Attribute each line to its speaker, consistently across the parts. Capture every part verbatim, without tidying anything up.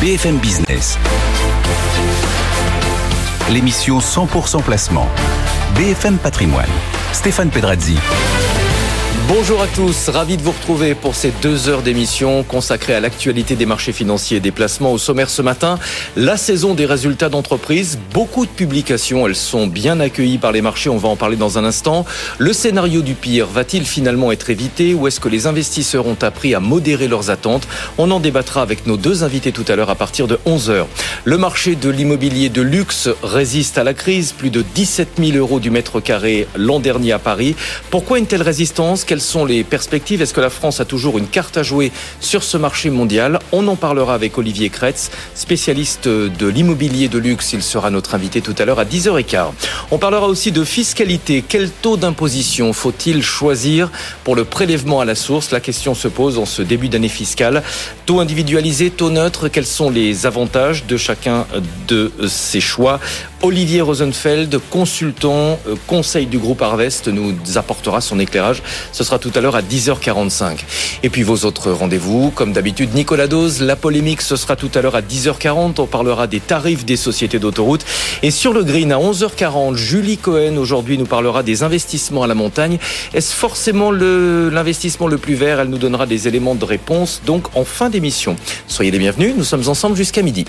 Speaker 1: B F M Business. L'émission cent pour cent placement. B F M Patrimoine. Stéphane Pedrazzi.
Speaker 2: Bonjour à tous, ravi de vous retrouver pour ces deux heures d'émission consacrées à l'actualité des marchés financiers et des placements. Au sommaire ce matin, la saison des résultats d'entreprise, beaucoup de publications, elles sont bien accueillies par les marchés, on va en parler dans un instant. Le scénario du pire va-t-il finalement être évité ou est-ce que les investisseurs ont appris à modérer leurs attentes? On en débattra avec nos deux invités tout à l'heure à partir de onze heures. Le marché de l'immobilier de luxe résiste à la crise, plus de dix-sept mille euros du mètre carré l'an dernier à Paris. Pourquoi une telle résistance? Quelles sont les perspectives? Est-ce que la France a toujours une carte à jouer sur ce marché mondial? On en parlera avec Olivier Kretz, spécialiste de l'immobilier de luxe. Il sera notre invité tout à l'heure à dix heures quinze. On parlera aussi de fiscalité. Quel taux d'imposition faut-il choisir pour le prélèvement à la source? La question se pose en ce début d'année fiscale. Taux individualisé, taux neutre, quels sont les avantages de chacun de ces choix? Olivier Rosenfeld, consultant, conseil du groupe Harvest, nous apportera son éclairage. Ce sera tout à l'heure à dix heures quarante-cinq. Et puis vos autres rendez-vous, comme d'habitude, Nicolas Dose, la polémique, ce sera tout à l'heure à dix heures quarante. On parlera des tarifs des sociétés d'autoroute. Et sur le green, à onze heures quarante, Julie Cohen, aujourd'hui, nous parlera des investissements à la montagne. Est-ce forcément le, l'investissement le plus vert? Elle nous donnera des éléments de réponse, donc en fin d'émission. Soyez les bienvenus, nous sommes ensemble jusqu'à midi.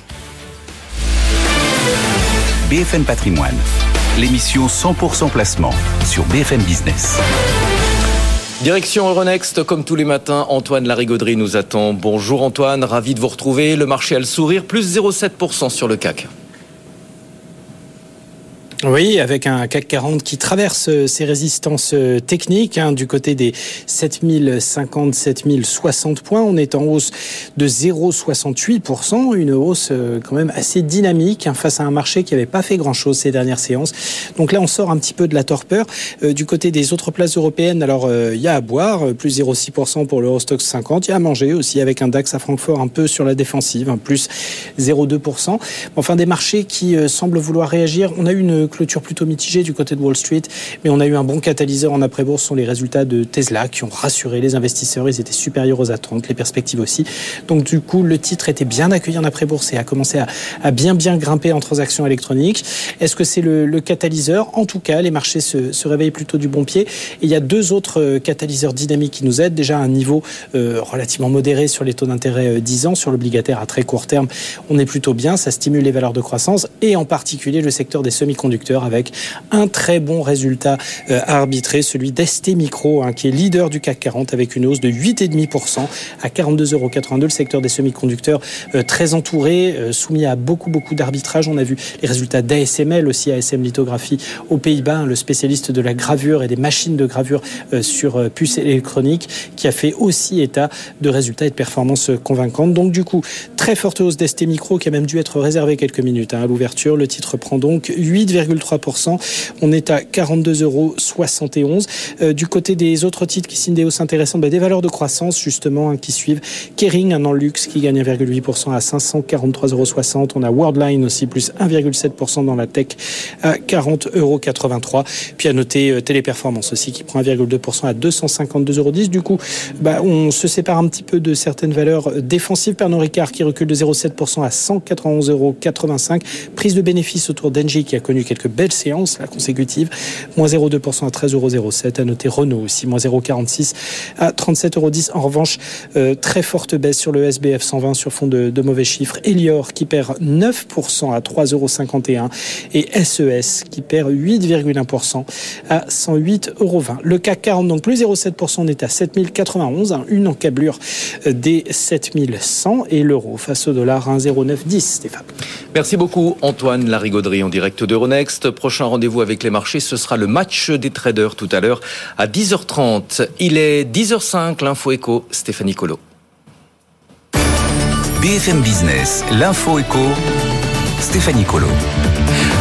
Speaker 1: B F M Patrimoine, l'émission cent pour cent placement sur B F M Business.
Speaker 2: Direction Euronext, comme tous les matins, Antoine Larigauderie nous attend. Bonjour Antoine, ravi de vous retrouver. Le marché a le sourire, plus zéro virgule sept pour cent sur le C A C.
Speaker 3: Oui, avec un C A C quarante qui traverse ses résistances techniques, hein, du côté des sept mille cinquante, sept mille soixante points. On est en hausse de zéro virgule soixante-huit pour cent, une hausse quand même assez dynamique, hein, face à un marché qui n'avait pas fait grand-chose ces dernières séances. Donc là, on sort un petit peu de la torpeur. Euh, du côté des autres places européennes, alors il euh, y a à boire, plus zéro virgule six pour cent pour l'Eurostoxx cinquante. Il y a à manger aussi avec un DAX à Francfort un peu sur la défensive, hein, plus zéro virgule deux pour cent. Enfin, des marchés qui euh, semblent vouloir réagir. On a eu une clôture plutôt mitigée du côté de Wall Street, mais on a eu un bon catalyseur en après-bourse. Ce sont les résultats de Tesla qui ont rassuré les investisseurs. Ils étaient supérieurs aux attentes, les perspectives aussi. Donc du coup, le titre était bien accueilli en après-bourse et a commencé à, à bien bien grimper en transactions électroniques. Est-ce que c'est le, le catalyseur? En tout cas, les marchés se, se réveillent plutôt du bon pied. Et il y a deux autres catalyseurs dynamiques qui nous aident. Déjà, un niveau euh, relativement modéré sur les taux d'intérêt dix ans, sur l'obligataire à très court terme. On est plutôt bien, ça stimule les valeurs de croissance et en particulier le secteur des semi-conducteurs avec un très bon résultat euh, à arbitrer, celui d'STMicro, hein, qui est leader du C A C quarante avec une hausse de huit virgule cinq pour cent à quarante-deux euros quatre-vingt-deux. Le secteur des semi-conducteurs euh, très entouré, euh, soumis à beaucoup beaucoup d'arbitrage. On a vu les résultats d'A S M L aussi, A S M Lithographie aux Pays-Bas, hein, le spécialiste de la gravure et des machines de gravure euh, sur euh, puces électroniques, qui a fait aussi état de résultats et de performances convaincantes. Donc du coup, très forte hausse d'STMicro qui a même dû être réservée quelques minutes, hein, à l'ouverture. Le titre prend donc huit virgule trois pour cent. On est à quarante-deux euros soixante et onze. Euh, du côté des autres titres qui signent des hausses intéressantes, bah, des valeurs de croissance justement, hein, qui suivent. Kering, un en luxe qui gagne un virgule huit pour cent à cinq cent quarante-trois euros soixante. On a Worldline aussi, plus un virgule sept pour cent dans la tech à quarante euros quatre-vingt-trois. Puis à noter euh, Téléperformance aussi qui prend un virgule deux pour cent à deux cent cinquante-deux euros dix. Du coup, bah, on se sépare un petit peu de certaines valeurs défensives. Pernod Ricard qui recule de zéro virgule sept pour cent à cent quatre-vingt-onze euros quatre-vingt-cinq. Prise de bénéfices autour d'Engie qui a connu quelques belles séances la consécutive, moins zéro virgule deux pour cent à treize euros zéro sept. À noter Renault aussi, moins zéro virgule quarante-six à trente-sept euros dix. En revanche, euh, très forte baisse sur le S B F cent vingt sur fond de, de mauvais chiffres. Elior qui perd neuf pour cent à trois euros cinquante et un et S E S qui perd huit virgule un pour cent à cent huit euros vingt. Le C A C quarante donc plus zéro virgule sept pour cent, on est à sept mille quatre-vingt-onze, hein, une encablure des sept mille cent et l'euro face au dollar un virgule zéro neuf dix. Stéphane.
Speaker 2: Merci beaucoup Antoine Larigauderie en direct d'Euronext. Prochain rendez-vous avec les marchés, ce sera le match des traders tout à l'heure à dix heures trente. Il est dix heures cinq, l'info éco, Stéphanie Colo.
Speaker 1: B F M Business, l'info éco, Stéphanie Colo.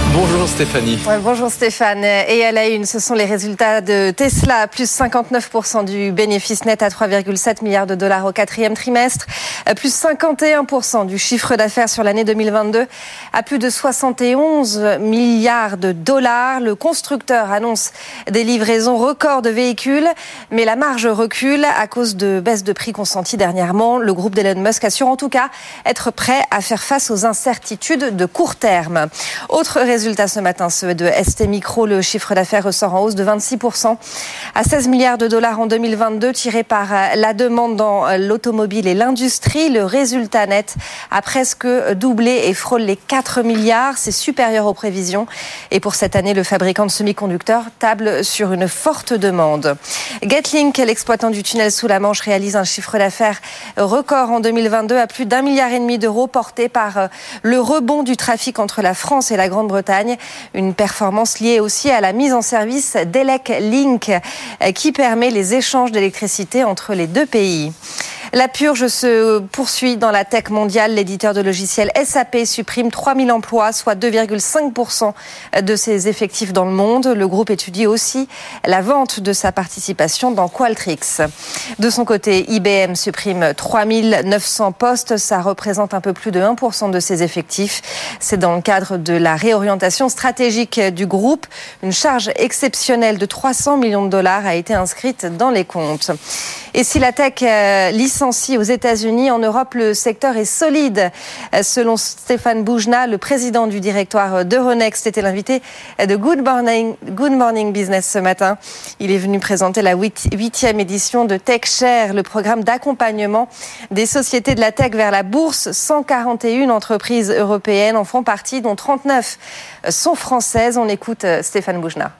Speaker 2: Bonjour Stéphanie.
Speaker 4: Ouais, bonjour Stéphane. Et à la une, ce sont les résultats de Tesla, plus cinquante-neuf pour cent du bénéfice net à trois virgule sept milliards de dollars au quatrième trimestre, plus cinquante et un pour cent du chiffre d'affaires sur l'année deux mille vingt-deux à plus de soixante et onze milliards de dollars. Le constructeur annonce des livraisons records de véhicules, mais la marge recule à cause de baisses de prix consenties dernièrement. Le groupe d'Elon Musk assure en tout cas être prêt à faire face aux incertitudes de court terme. Autre résultat Résultats ce matin, ceux de S T Micro. Le chiffre d'affaires ressort en hausse de vingt-six pour cent à seize milliards de dollars en deux mille vingt-deux, tiré par la demande dans l'automobile et l'industrie. Le résultat net a presque doublé et frôle les quatre milliards. C'est supérieur aux prévisions. Et pour cette année, le fabricant de semi-conducteurs table sur une forte demande. Getlink, l'exploitant du tunnel sous la Manche, réalise un chiffre d'affaires record en deux mille vingt-deux à plus d'un milliard et demi d'euros, porté par le rebond du trafic entre la France et la Grande-Bretagne. Une performance liée aussi à la mise en service d'Elec Link qui permet les échanges d'électricité entre les deux pays. La purge se poursuit dans la tech mondiale. L'éditeur de logiciels S A P supprime trois mille emplois, soit deux virgule cinq pour cent de ses effectifs dans le monde. Le groupe étudie aussi la vente de sa participation dans Qualtrics. De son côté, I B M supprime trois mille neuf cents postes. Ça représente un peu plus de un pour cent de ses effectifs. C'est dans le cadre de la réorientation stratégique du groupe. Une charge exceptionnelle de trois cents millions de dollars a été inscrite dans les comptes. Et si la tech euh, licencie aux États-Unis, en Europe, le secteur est solide. Euh, selon Stéphane Boujna, le président du directoire d'Euronext, était l'invité de Good Morning, Good Morning Business ce matin. Il est venu présenter la huitième édition de TechShare, le programme d'accompagnement des sociétés de la tech vers la bourse. cent quarante et une entreprises européennes en font partie, dont trente-neuf sont françaises. On écoute Stéphane Boujna.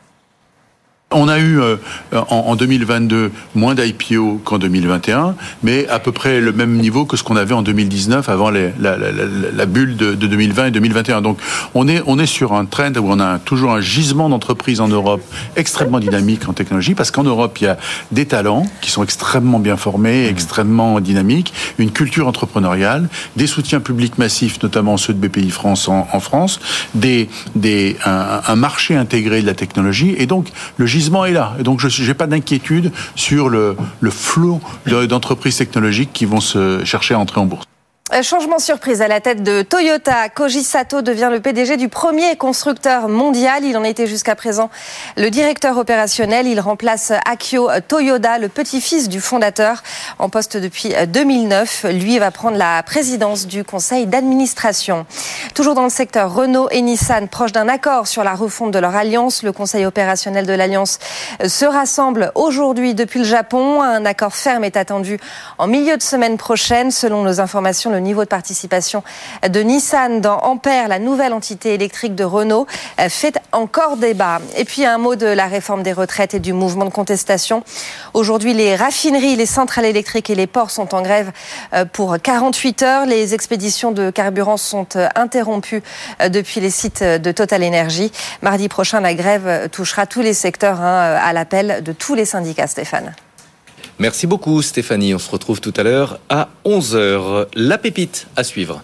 Speaker 5: On a eu euh, en, en deux mille vingt-deux moins d'I P O qu'en deux mille vingt et un, mais à peu près le même niveau que ce qu'on avait en deux mille dix-neuf avant les, la, la, la, la bulle de, de deux mille vingt et deux mille vingt et un. Donc on est, on est sur un trend où on a toujours un gisement d'entreprises en Europe extrêmement dynamique en technologie, parce qu'en Europe il y a des talents qui sont extrêmement bien formés, extrêmement dynamiques, une culture entrepreneuriale, des soutiens publics massifs, notamment ceux de B P I France en, en France, des, des, un, un marché intégré de la technologie, et donc le gisement est là. Et donc, je n'ai pas d'inquiétude sur le, le flot d'entreprises technologiques qui vont se chercher à entrer en bourse.
Speaker 4: Changement surprise à la tête de Toyota. Koji Sato devient le P D G du premier constructeur mondial. Il en était jusqu'à présent le directeur opérationnel. Il remplace Akio Toyoda, le petit-fils du fondateur, en poste depuis deux mille neuf. Lui va prendre la présidence du conseil d'administration. Toujours dans le secteur, Renault et Nissan, proches d'un accord sur la refonte de leur alliance. Le conseil opérationnel de l'alliance se rassemble aujourd'hui depuis le Japon. Un accord ferme est attendu en milieu de semaine prochaine. Selon nos informations, le Le niveau de participation de Nissan dans Ampère, la nouvelle entité électrique de Renault, fait encore débat. Et puis un mot de la réforme des retraites et du mouvement de contestation. Aujourd'hui, les raffineries, les centrales électriques et les ports sont en grève pour quarante-huit heures. Les expéditions de carburant sont interrompues depuis les sites de Total Energy. Mardi prochain, la grève touchera tous les secteurs, hein, à l'appel de tous les syndicats, Stéphane.
Speaker 2: Merci beaucoup Stéphanie, on se retrouve tout à l'heure à onze heures. La pépite à suivre.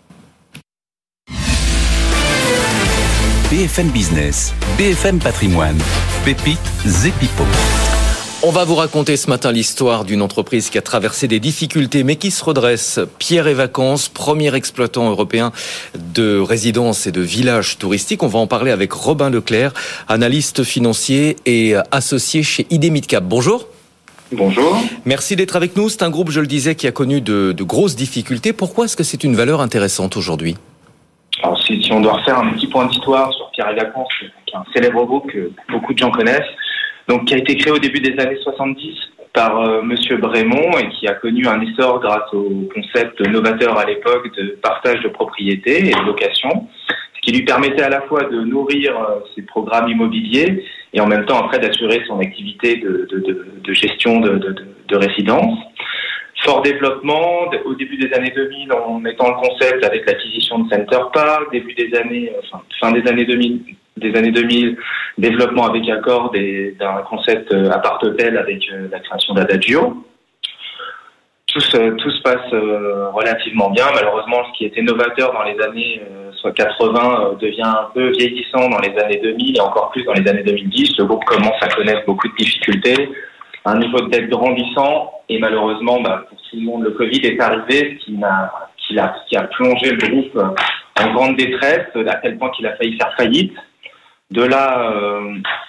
Speaker 1: B F M Business, B F M Patrimoine, Pépites et Pipo.
Speaker 2: On va vous raconter ce matin l'histoire d'une entreprise qui a traversé des difficultés mais qui se redresse. Pierre et Vacances, premier exploitant européen de résidences et de villages touristiques. On va en parler avec Robin Leclerc, analyste financier et associé chez I D Midcap. Bonjour.
Speaker 6: Bonjour.
Speaker 2: Merci d'être avec nous. C'est un groupe, je le disais, qui a connu de, de grosses difficultés. Pourquoi est-ce que c'est une valeur intéressante aujourd'hui ?
Speaker 6: Alors, si, si on doit refaire un petit point d'histoire sur Pierre et Vacances, qui est un célèbre groupe que beaucoup de gens connaissent, donc qui a été créé au début des années soixante-dix par euh, Monsieur Brémond et qui a connu un essor grâce au concept novateur à l'époque de partage de propriété et de location, ce qui lui permettait à la fois de nourrir euh, ses programmes immobiliers et en même temps après d'assurer son activité de, de, de, de gestion de, de, de résidence. Fort développement, au début des années deux mille, en mettant le concept avec l'acquisition de Center Parc, début des années, enfin, fin des années deux mille, des années deux mille, développement avec Accor des, d'un concept appart-hôtel avec la création d'Adagio. tout se, tout se passe euh, relativement bien. Malheureusement, ce qui était novateur dans les années euh, soit quatre-vingts euh, devient un peu vieillissant dans les années deux mille et encore plus dans les années deux mille dix. Le groupe commence à connaître beaucoup de difficultés, un niveau de dette grandissant et malheureusement, bah, pour tout le monde, le Covid est arrivé, ce qui, n'a, qui, a, qui a plongé le groupe en grande détresse, à tel point qu'il a failli faire faillite. De là, euh,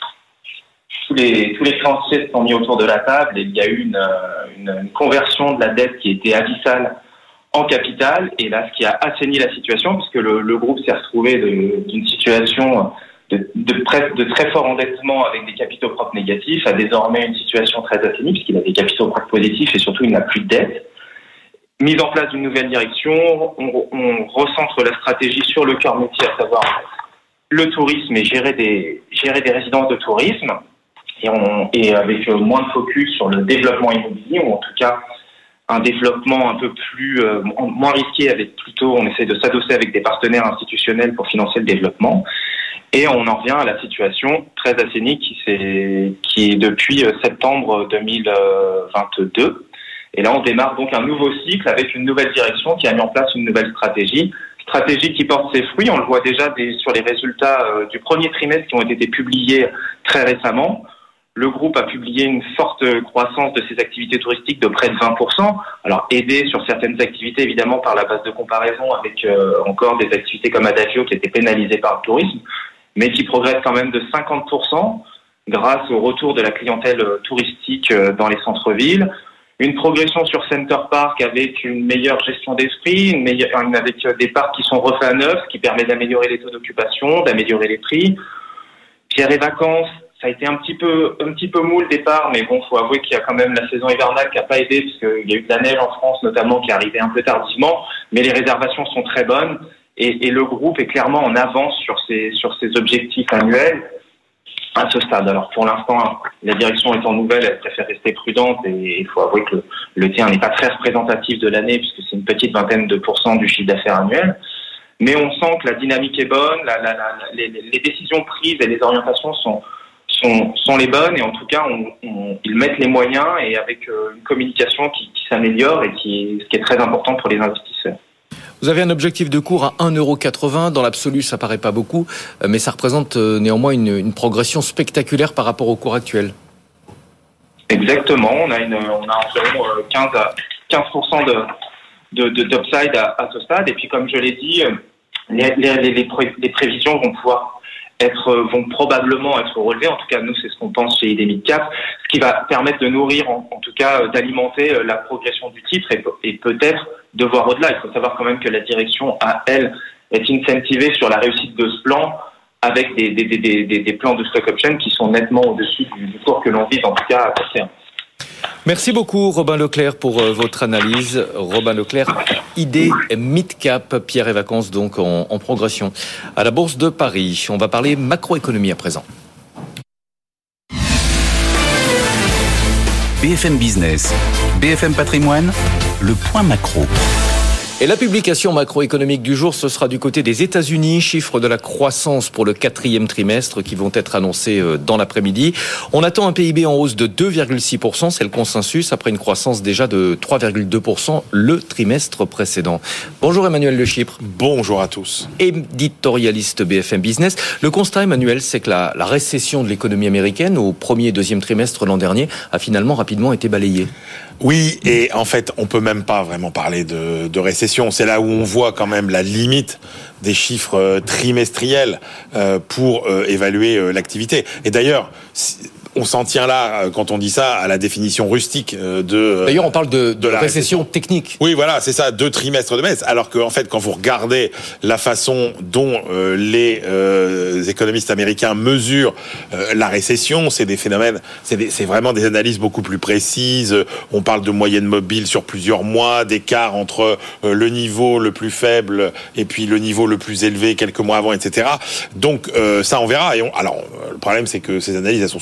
Speaker 6: tous les tous les créanciers se sont mis autour de la table et il y a eu une, une, une conversion de la dette qui était abyssale en capital. Et là, ce qui a assaini la situation, puisque le, le groupe s'est retrouvé de, d'une situation de, de, près, de très fort endettement avec des capitaux propres négatifs, a désormais une situation très assainie, puisqu'il a des capitaux propres positifs et surtout il n'a plus de dette. Mise en place d'une nouvelle direction, on, on recentre la stratégie sur le cœur métier, à savoir le tourisme et gérer des, gérer des résidences de tourisme. Et, on, et avec moins de focus sur le développement immobilier, ou en tout cas un développement un peu plus euh, moins risqué, avec plutôt on essaie de s'adosser avec des partenaires institutionnels pour financer le développement. Et on en revient à la situation très assainie qui, s'est, qui est depuis septembre deux mille vingt-deux. Et là, on démarre donc un nouveau cycle avec une nouvelle direction qui a mis en place une nouvelle stratégie. Stratégie qui porte ses fruits. On le voit déjà des, sur les résultats euh, du premier trimestre qui ont été publiés très récemment. Le groupe a publié une forte croissance de ses activités touristiques de près de vingt pour cent. Alors, aidé sur certaines activités, évidemment, par la base de comparaison avec euh, encore des activités comme Adagio qui étaient pénalisées par le tourisme, mais qui progresse quand même de cinquante pour cent grâce au retour de la clientèle touristique dans les centres-villes. Une progression sur Center Park avec une meilleure gestion d'esprit, une meilleure, une, avec des parcs qui sont refaits à neuf, ce qui permet d'améliorer les taux d'occupation, d'améliorer les prix. Pierre et Vacances, ça a été un petit peu, un petit peu mou le départ, mais bon, faut avouer qu'il y a quand même la saison hivernale qui n'a pas aidé, parce qu'il y a eu de la neige en France notamment qui est arrivée un peu tardivement, mais les réservations sont très bonnes et, et le groupe est clairement en avance sur ses, sur ses objectifs annuels à ce stade. Alors pour l'instant, la direction étant nouvelle, elle préfère rester prudente et il faut avouer que le, le T un n'est pas très représentatif de l'année puisque c'est une petite vingtaine de pourcents du chiffre d'affaires annuel. Mais on sent que la dynamique est bonne, la, la, la, les, les décisions prises et les orientations sont Sont, sont les bonnes et en tout cas on, on, ils mettent les moyens et avec euh, une communication qui, qui s'améliore et qui, ce qui est très important pour les investisseurs.
Speaker 2: Vous avez un objectif de cours à un euro quatre-vingts. Dans l'absolu, ça paraît pas beaucoup, mais ça représente néanmoins une, une progression spectaculaire par rapport au cours actuel.
Speaker 6: Exactement. On a, une, on a environ quinze pour cent de, de, de, d'upside à, à ce stade. Et puis, comme je l'ai dit, les, les, les, pré, les prévisions vont pouvoir être, vont probablement être relevées. En tout cas, nous, c'est ce qu'on pense chez I D Midcap, ce qui va permettre de nourrir, en, en tout cas, d'alimenter la progression du titre et, et peut-être de voir au-delà. Il faut savoir quand même que la direction, à elle, est incentivée sur la réussite de ce plan avec des, des, des, des, des plans de stock option qui sont nettement au-dessus du, du cours que l'on vise, en tout cas, à court terme.
Speaker 2: Merci beaucoup Robin Leclerc pour euh, votre analyse. Robin Leclerc, I D Midcap, Pierre et Vacances donc en, en progression à la Bourse de Paris. On va parler macroéconomie à présent.
Speaker 1: B F M Business, B F M Patrimoine, le point macro.
Speaker 2: Et la publication macroéconomique du jour, ce sera du côté des États-Unis, chiffres de la croissance pour le quatrième trimestre qui vont être annoncés dans l'après-midi. On attend un P I B en hausse de deux virgule six pour cent, c'est le consensus, après une croissance déjà de trois virgule deux pour cent le trimestre précédent. Bonjour Emmanuel Le Chypre.
Speaker 7: Bonjour à tous.
Speaker 2: Éditorialiste B F M Business. Le constat, Emmanuel, c'est que la, la récession de l'économie américaine au premier et deuxième trimestre l'an dernier a finalement rapidement été balayée.
Speaker 7: Oui, et en fait, on peut même pas vraiment parler de, de récession. C'est là où on voit quand même la limite des chiffres trimestriels euh, pour euh, évaluer euh, l'activité. Et d'ailleurs, on s'en tient là, quand on dit ça, à la définition rustique de...
Speaker 2: D'ailleurs, on parle de, de, de la récession,
Speaker 7: récession
Speaker 2: technique.
Speaker 7: Oui, voilà, c'est ça, deux trimestres de baisse. Alors qu'en fait, quand vous regardez la façon dont euh, les euh, économistes américains mesurent euh, la récession, c'est des phénomènes, c'est, des, c'est vraiment des analyses beaucoup plus précises. On parle de moyenne mobile sur plusieurs mois, d'écart entre euh, le niveau le plus faible et puis le niveau le plus élevé quelques mois avant, et cetera. Donc, euh, ça, on verra. Et on, alors, le problème, c'est que ces analyses, elles sont super, mais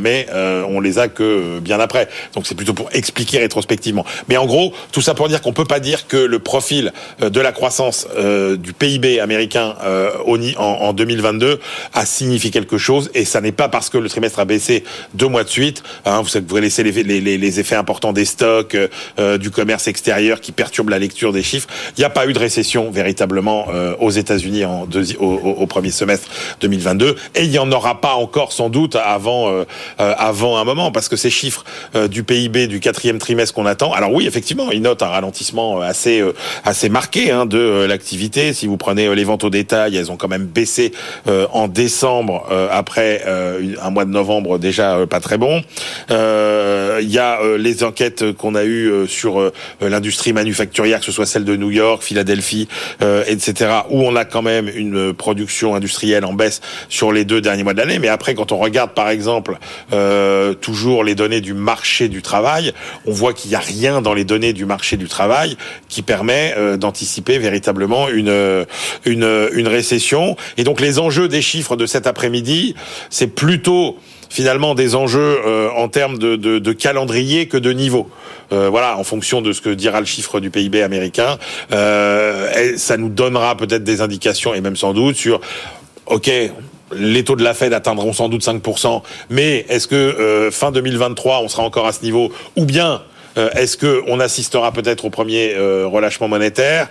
Speaker 7: mais euh, on les a que bien après. Donc c'est plutôt pour expliquer rétrospectivement. Mais en gros, tout ça pour dire qu'on peut pas dire que le profil de la croissance euh, du P I B américain euh, en, en deux mille vingt-deux a signifié quelque chose, et ça n'est pas parce que le trimestre a baissé deux mois de suite. Hein, vous savez, vous laissez les, les, les effets importants des stocks, euh, du commerce extérieur qui perturbent la lecture des chiffres. Il n'y a pas eu de récession véritablement euh, aux États-Unis en deuxi- au, au, au premier semestre deux mille vingt-deux, et il n'y en aura pas encore sans doute avant euh, euh, avant un moment, parce que ces chiffres euh, du P I B du quatrième trimestre qu'on attend, alors oui, effectivement, ils notent un ralentissement assez euh, assez marqué hein, de euh, l'activité. Si vous prenez euh, les ventes au détail, elles ont quand même baissé euh, en décembre euh, après euh, un mois de novembre déjà euh, pas très bon. Il euh, y a euh, les enquêtes qu'on a eues euh, sur euh, l'industrie manufacturière, que ce soit celle de New York, Philadelphie, euh, et cetera, où on a quand même une production industrielle en baisse sur les deux derniers mois de l'année. Mais après, quand on regarde par exemple euh, toujours les données du marché du travail, on voit qu'il n'y a rien dans les données du marché du travail qui permet euh, d'anticiper véritablement une, une une récession. Et donc les enjeux des chiffres de cet après-midi, c'est plutôt finalement des enjeux euh, en termes de, de, de calendrier que de niveau. Euh, voilà, en fonction de ce que dira le chiffre du P I B américain, euh, ça nous donnera peut-être des indications, et même sans doute sur, ok, les taux de la Fed atteindront sans doute cinq pour cent, mais est-ce que euh, fin deux mille vingt-trois, on sera encore à ce niveau, ou bien Euh, est-ce que on assistera peut-être au premier euh, relâchement monétaire,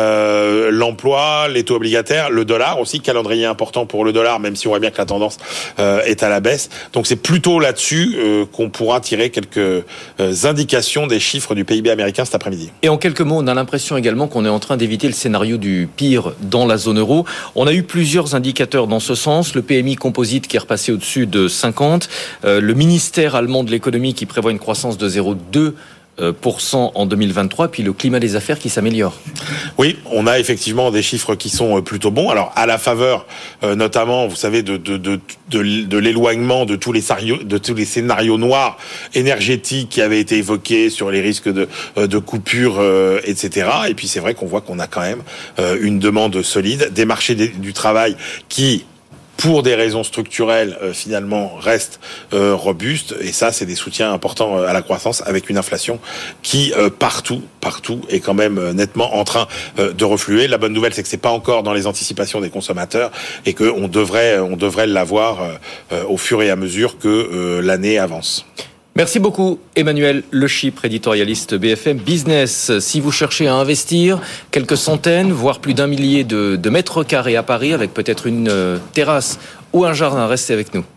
Speaker 7: euh, l'emploi, les taux obligataires, le dollar aussi, calendrier important pour le dollar, même si on voit bien que la tendance euh, est à la baisse. Donc c'est plutôt là-dessus euh, qu'on pourra tirer quelques euh, indications des chiffres du P I B américain cet après-midi.
Speaker 2: Et en quelques mots, on a l'impression également qu'on est en train d'éviter le scénario du pire dans la zone euro. On a eu plusieurs indicateurs dans ce sens. Le P M I composite qui est repassé au-dessus de cinquante, euh, le ministère allemand de l'économie qui prévoit une croissance de zéro virgule deux pour cent en deux mille vingt-trois, puis le climat des affaires qui s'améliore.
Speaker 7: Oui, on a effectivement des chiffres qui sont plutôt bons. Alors, à la faveur, euh, notamment, vous savez, de, de, de, de, de l'éloignement de tous les scénarios, de tous les scénarios noirs énergétiques qui avaient été évoqués sur les risques de, de coupures, euh, et cetera. Et puis, c'est vrai qu'on voit qu'on a quand même euh, une demande solide, des marchés du travail qui, pour des raisons structurelles, euh, finalement, restent euh, robustes. Et ça, c'est des soutiens importants euh, à la croissance, avec une inflation qui, euh, partout, partout, est quand même euh, nettement en train euh, de refluer. La bonne nouvelle, c'est que c'est pas encore dans les anticipations des consommateurs, et qu'on devrait, on devrait l'avoir euh, euh, au fur et à mesure que euh, l'année avance.
Speaker 2: Merci beaucoup Emmanuel Le Chypre, éditorialiste B F M Business. Si vous cherchez à investir quelques centaines, voire plus d'un millier de, de mètres carrés à Paris, avec peut-être une euh, terrasse ou un jardin, restez avec nous.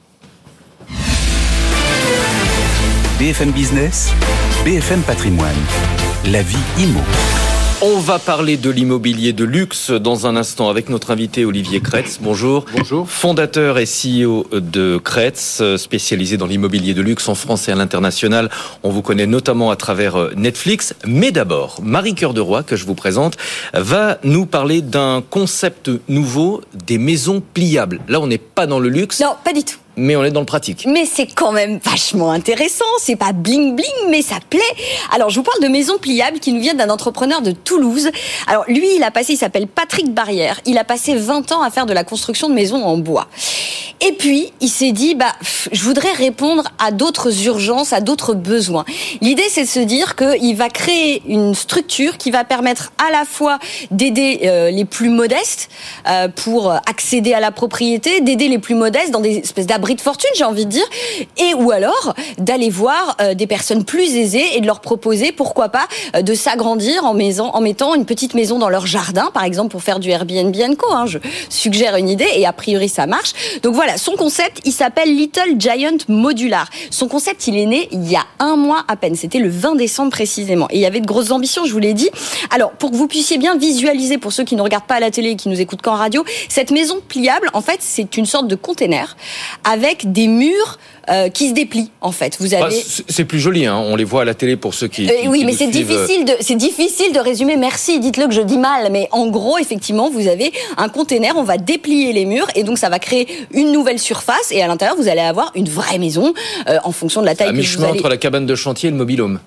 Speaker 1: B F M Business, B F M Patrimoine, la vie immo.
Speaker 2: On va parler de l'immobilier de luxe dans un instant avec notre invité Olivier Kretz. Bonjour.
Speaker 8: Bonjour.
Speaker 2: Fondateur et C E O de Kretz, spécialisé dans l'immobilier de luxe en France et à l'international. On vous connaît notamment à travers Netflix. Mais d'abord, Marie Cœur de Roy, que je vous présente, va nous parler d'un concept nouveau, des maisons pliables. Là, on n'est pas dans le luxe.
Speaker 9: Non, pas du tout.
Speaker 2: Mais on est dans le pratique.
Speaker 9: Mais c'est quand même vachement intéressant. C'est pas bling bling, mais ça plaît. Alors, je vous parle de maisons pliables qui nous viennent d'un entrepreneur de Toulouse. Alors, lui, il a passé, il s'appelle Patrick Barrière. Il a passé vingt ans à faire de la construction de maisons en bois. Et puis, il s'est dit, bah, je voudrais répondre à d'autres urgences, à d'autres besoins. L'idée, c'est de se dire qu'il va créer une structure qui va permettre à la fois d'aider euh, les plus modestes euh, pour accéder à la propriété, d'aider les plus modestes dans des espèces d'abris de fortune, j'ai envie de dire, et ou alors d'aller voir euh, des personnes plus aisées et de leur proposer, pourquoi pas, euh, de s'agrandir en, maison, en mettant une petite maison dans leur jardin, par exemple, pour faire du Airbnb and Co. Hein, je suggère une idée et a priori ça marche. Donc voilà, son concept, il s'appelle Little Giant Modular. Son concept, il est né il y a un mois à peine. C'était le vingt décembre précisément. Et il y avait de grosses ambitions, je vous l'ai dit. Alors, pour que vous puissiez bien visualiser, pour ceux qui ne regardent pas à la télé et qui nous écoutent qu'en radio, cette maison pliable, en fait, c'est une sorte de container avec des murs euh, qui se déplient, en fait. Vous avez...
Speaker 2: Ah, c'est plus joli, hein. On les voit à la télé pour ceux qui...
Speaker 9: Euh,
Speaker 2: qui
Speaker 9: oui,
Speaker 2: qui
Speaker 9: mais c'est
Speaker 2: suivent.
Speaker 9: difficile, de, c'est difficile de résumer. Merci, dites-le que je dis mal. Mais en gros, effectivement, vous avez un container, on va déplier les murs et donc ça va créer une nouvelle surface et à l'intérieur, vous allez avoir une vraie maison euh, en fonction de la taille
Speaker 2: à
Speaker 9: que vous
Speaker 2: mi-chemin
Speaker 9: allez...
Speaker 2: entre la cabane de chantier et le mobil-home.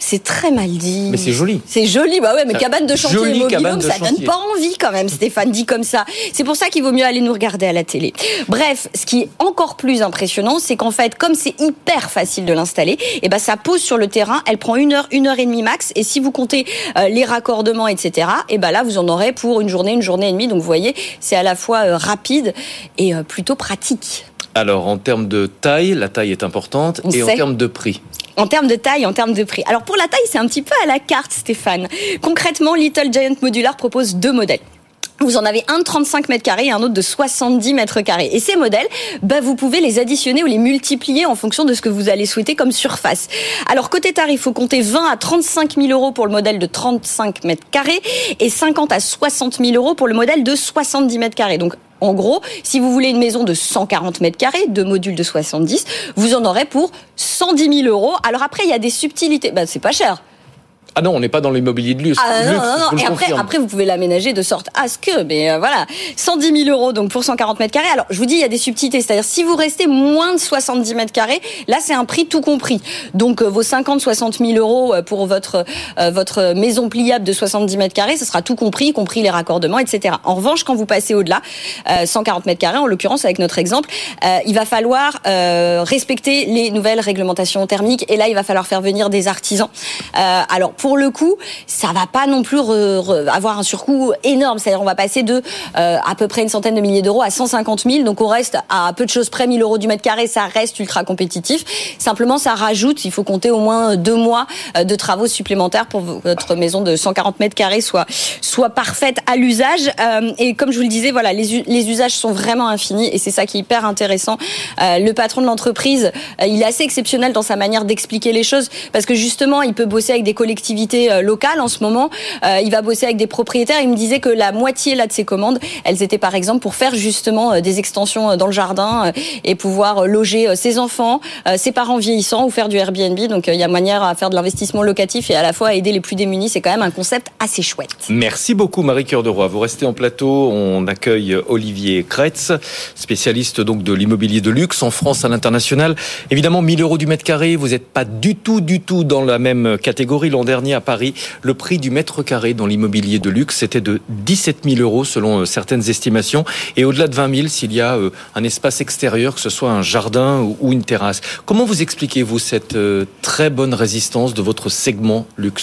Speaker 9: c'est très mal dit.
Speaker 2: Mais c'est joli.
Speaker 9: C'est joli, bah ouais, mais cabane de chantier
Speaker 2: Jolie cabane
Speaker 9: immobilium,
Speaker 2: de
Speaker 9: ça
Speaker 2: chantier.
Speaker 9: donne pas envie quand même, Stéphane dit comme ça. C'est pour ça qu'il vaut mieux aller nous regarder à la télé. Bref, ce qui est encore plus impressionnant, c'est qu'en fait, comme c'est hyper facile de l'installer, et ben ça pose sur le terrain, elle prend une heure, une heure et demie max, et si vous comptez euh, les raccordements, et cetera, et ben là, vous en aurez pour une journée, une journée et demie. Donc vous voyez, c'est à la fois euh, rapide et euh, plutôt pratique.
Speaker 2: Alors, en termes de taille, la taille est importante,
Speaker 9: On
Speaker 2: et
Speaker 9: sait.
Speaker 2: en termes de prix.
Speaker 9: En termes de taille, en termes de prix. Alors pour la taille, c'est un petit peu à la carte, Stéphane. Concrètement, Little Giant Modular propose deux modèles. Vous en avez un de trente-cinq mètres carrés et un autre de soixante-dix mètres carrés. Et ces modèles, bah, vous pouvez les additionner ou les multiplier en fonction de ce que vous allez souhaiter comme surface. Alors, côté tarif, il faut compter vingt à trente-cinq mille euros pour le modèle de trente-cinq mètres carrés et cinquante à soixante mille euros pour le modèle de soixante-dix mètres carrés. Donc, en gros, si vous voulez une maison de cent quarante mètres carrés, deux modules de soixante-dix, vous en aurez pour cent dix mille euros. Alors après, il y a des subtilités. Bah, c'est pas cher.
Speaker 2: Ah non, on n'est pas dans l'immobilier de luxe.
Speaker 9: Ah non,
Speaker 2: luxe,
Speaker 9: non,
Speaker 2: je
Speaker 9: non.
Speaker 2: vous le
Speaker 9: Et après,
Speaker 2: confirme.
Speaker 9: après, vous pouvez l'aménager de sorte à ce que, mais euh, voilà, cent dix mille euros donc pour cent quarante mètres carrés. Alors, je vous dis, il y a des subtilités. C'est-à-dire, si vous restez moins de soixante-dix mètres carrés, là, c'est un prix tout compris. Donc, euh, vos cinquante, soixante mille euros pour votre euh, votre maison pliable de soixante-dix mètres carrés, ce sera tout compris, y compris les raccordements, et cetera. En revanche, quand vous passez au-delà, euh, cent quarante mètres carrés, en l'occurrence, avec notre exemple, euh, il va falloir euh, respecter les nouvelles réglementations thermiques. Et là, il va falloir faire venir des artisans. Euh, alors, pour le coup, ça va pas non plus re, re, avoir un surcoût énorme. C'est-à-dire, on va passer de euh, à peu près une centaine de milliers d'euros à cent cinquante mille. Donc, on reste à peu de choses près, mille euros du mètre carré. Ça reste ultra compétitif. Simplement, ça rajoute, il faut compter au moins deux mois de travaux supplémentaires pour que votre maison de cent quarante mètres carrés soit, soit parfaite à l'usage. Euh, et comme je vous le disais, voilà, les, les usages sont vraiment infinis et c'est ça qui est hyper intéressant. Euh, le patron de l'entreprise, euh, il est assez exceptionnel dans sa manière d'expliquer les choses parce que justement, il peut bosser avec des collectivités euh, locales en ce moment. Euh, il va bosser avec des propriétaires. Il me disait que la moitié là de ses commandes, elles étaient par exemple pour faire justement euh, des extensions dans le jardin euh, et pouvoir loger euh, ses enfants, euh, ses parents vieillissants ou faire du Airbnb. Donc euh, il y a manière à faire de l'investissement locatif et à la fois à aider les plus démunis. C'est quand même un concept assez chouette.
Speaker 2: Merci beaucoup Marie Cœur de Roy. Vous restez en plateau. On accueille Olivier Kretz, spécialiste donc de l'immobilier de luxe en France, à l'international. Évidemment, mille euros du mètre carré. Vous n'êtes pas du tout, du tout dans la même catégorie. L'an dernier à Paris, le prix du mètre carré dans l'immobilier de luxe, c'était de dix-sept mille euros selon certaines estimations. Et au-delà de vingt mille s'il y a un espace extérieur, que ce soit un jardin ou une terrasse. Comment vous expliquez-vous cette très bonne résistance de votre segment luxe ?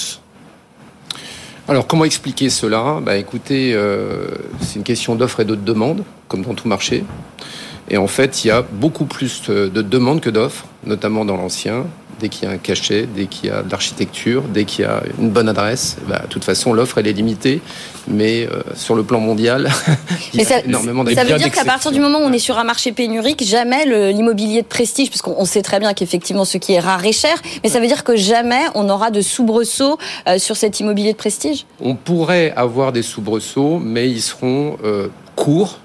Speaker 8: Alors, comment expliquer cela ? Bah, écoutez, euh, c'est une question d'offre et de demande, comme dans tout marché. Et en fait, il y a beaucoup plus de demandes que d'offres, notamment dans l'ancien. Dès qu'il y a un cachet, dès qu'il y a de l'architecture, dès qu'il y a une bonne adresse, bah, de toute façon, l'offre, elle est limitée. Mais euh, sur le plan mondial, il y a
Speaker 9: ça,
Speaker 8: énormément
Speaker 9: ça veut dire qu'à partir du moment où on est sur un marché pénurique, jamais le, l'immobilier de prestige, parce qu'on sait très bien qu'effectivement, ce qui est rare est cher, mais ça veut dire que jamais on aura de soubresauts euh, sur cet immobilier de prestige ?
Speaker 8: On pourrait avoir des soubresauts, mais ils seront euh, courts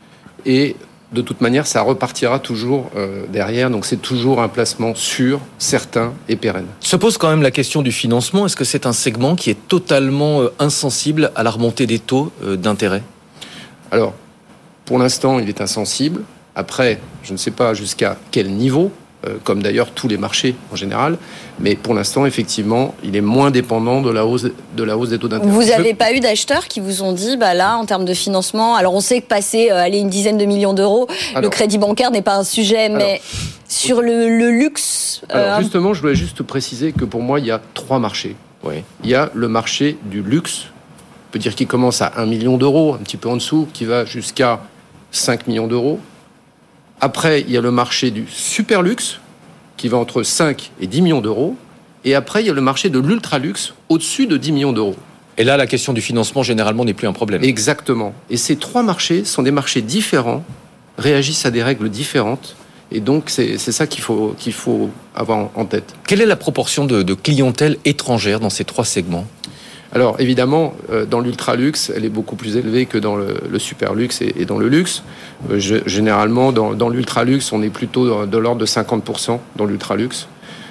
Speaker 8: et de toute manière, ça repartira toujours euh, derrière. Donc, c'est toujours un placement sûr, certain et pérenne.
Speaker 2: Se pose quand même la question du financement. Est-ce que c'est un segment qui est totalement euh, insensible à la remontée des taux euh, d'intérêt ?
Speaker 8: Alors, pour l'instant, il est insensible. Après, je ne sais pas jusqu'à quel niveau, euh, comme d'ailleurs tous les marchés en général. Mais pour l'instant, effectivement, il est moins dépendant de la hausse, de la hausse des taux d'intérêt.
Speaker 9: Vous n'avez pas eu d'acheteurs qui vous ont dit, bah là, en termes de financement, alors on sait que passer euh, aller une dizaine de millions d'euros, alors, le crédit bancaire n'est pas un sujet, mais alors, sur le, le luxe...
Speaker 8: Alors
Speaker 9: euh,
Speaker 8: justement, je voulais juste préciser que pour moi, il y a trois marchés.
Speaker 2: Oui.
Speaker 8: Il y a le marché du luxe, on peut dire qu'il commence à un million d'euros, un petit peu en dessous, qui va jusqu'à cinq millions d'euros. Après, il y a le marché du super luxe, qui va entre cinq et dix millions d'euros. Et après, il y a le marché de l'ultra-luxe, au-dessus de dix millions d'euros.
Speaker 2: Et là, la question du financement, généralement, n'est plus un problème.
Speaker 8: Exactement. Et ces trois marchés sont des marchés différents, réagissent à des règles différentes. Et donc, c'est, c'est ça qu'il faut, qu'il faut avoir en tête.
Speaker 2: Quelle est la proportion de, de clientèle étrangère dans ces trois segments ?
Speaker 8: Alors, évidemment, euh, dans l'ultra-luxe, elle est beaucoup plus élevée que dans le, le super-luxe et, et dans le luxe. Euh, je, généralement, dans, dans l'ultra-luxe, on est plutôt de, de l'ordre de cinquante pour cent dans l'ultra-luxe.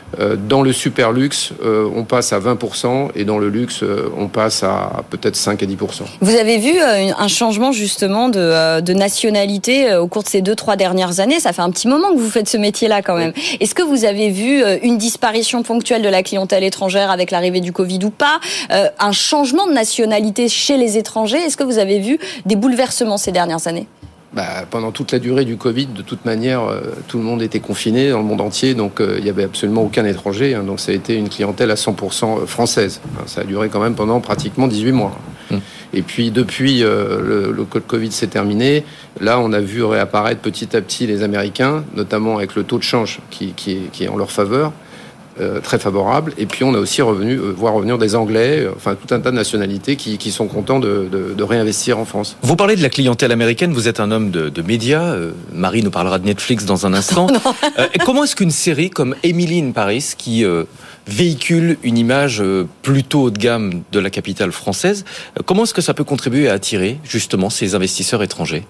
Speaker 8: Euh, dans le super luxe, euh, on passe à vingt pour cent et dans le luxe, euh, on passe à peut-être cinq à dix pour cent.
Speaker 9: Vous avez vu euh, un changement justement de, euh, de nationalité euh, au cours de ces deux, trois dernières années. Ça fait un petit moment que vous faites ce métier-là quand même. Oui. Est-ce que vous avez vu euh, une disparition ponctuelle de la clientèle étrangère avec l'arrivée du Covid ou pas, euh, un changement de nationalité chez les étrangers? Est-ce que vous avez vu des bouleversements ces dernières années?
Speaker 8: Bah, pendant toute la durée du Covid, de toute manière, euh, tout le monde était confiné dans le monde entier, donc il euh, n'y avait absolument aucun étranger. Hein, donc ça a été une clientèle à cent pour cent française. Hein, ça a duré quand même pendant pratiquement dix-huit mois. Mmh. Et puis depuis euh, le, le Covid s'est terminé, là on a vu réapparaître petit à petit les Américains, notamment avec le taux de change qui, qui, est, qui est en leur faveur. Euh, très favorable, et puis on a aussi revenu, euh, voir revenir des Anglais, euh, enfin tout un tas de nationalités qui, qui sont contents de, de, de réinvestir en France.
Speaker 2: Vous parlez de la clientèle américaine, vous êtes un homme de, de médias, euh, Marie nous parlera de Netflix dans un instant. euh, comment est-ce qu'une série comme Emily in Paris, qui euh, véhicule une image euh, plutôt haut de gamme de la capitale française, euh, comment est-ce que ça peut contribuer à attirer justement ces investisseurs étrangers?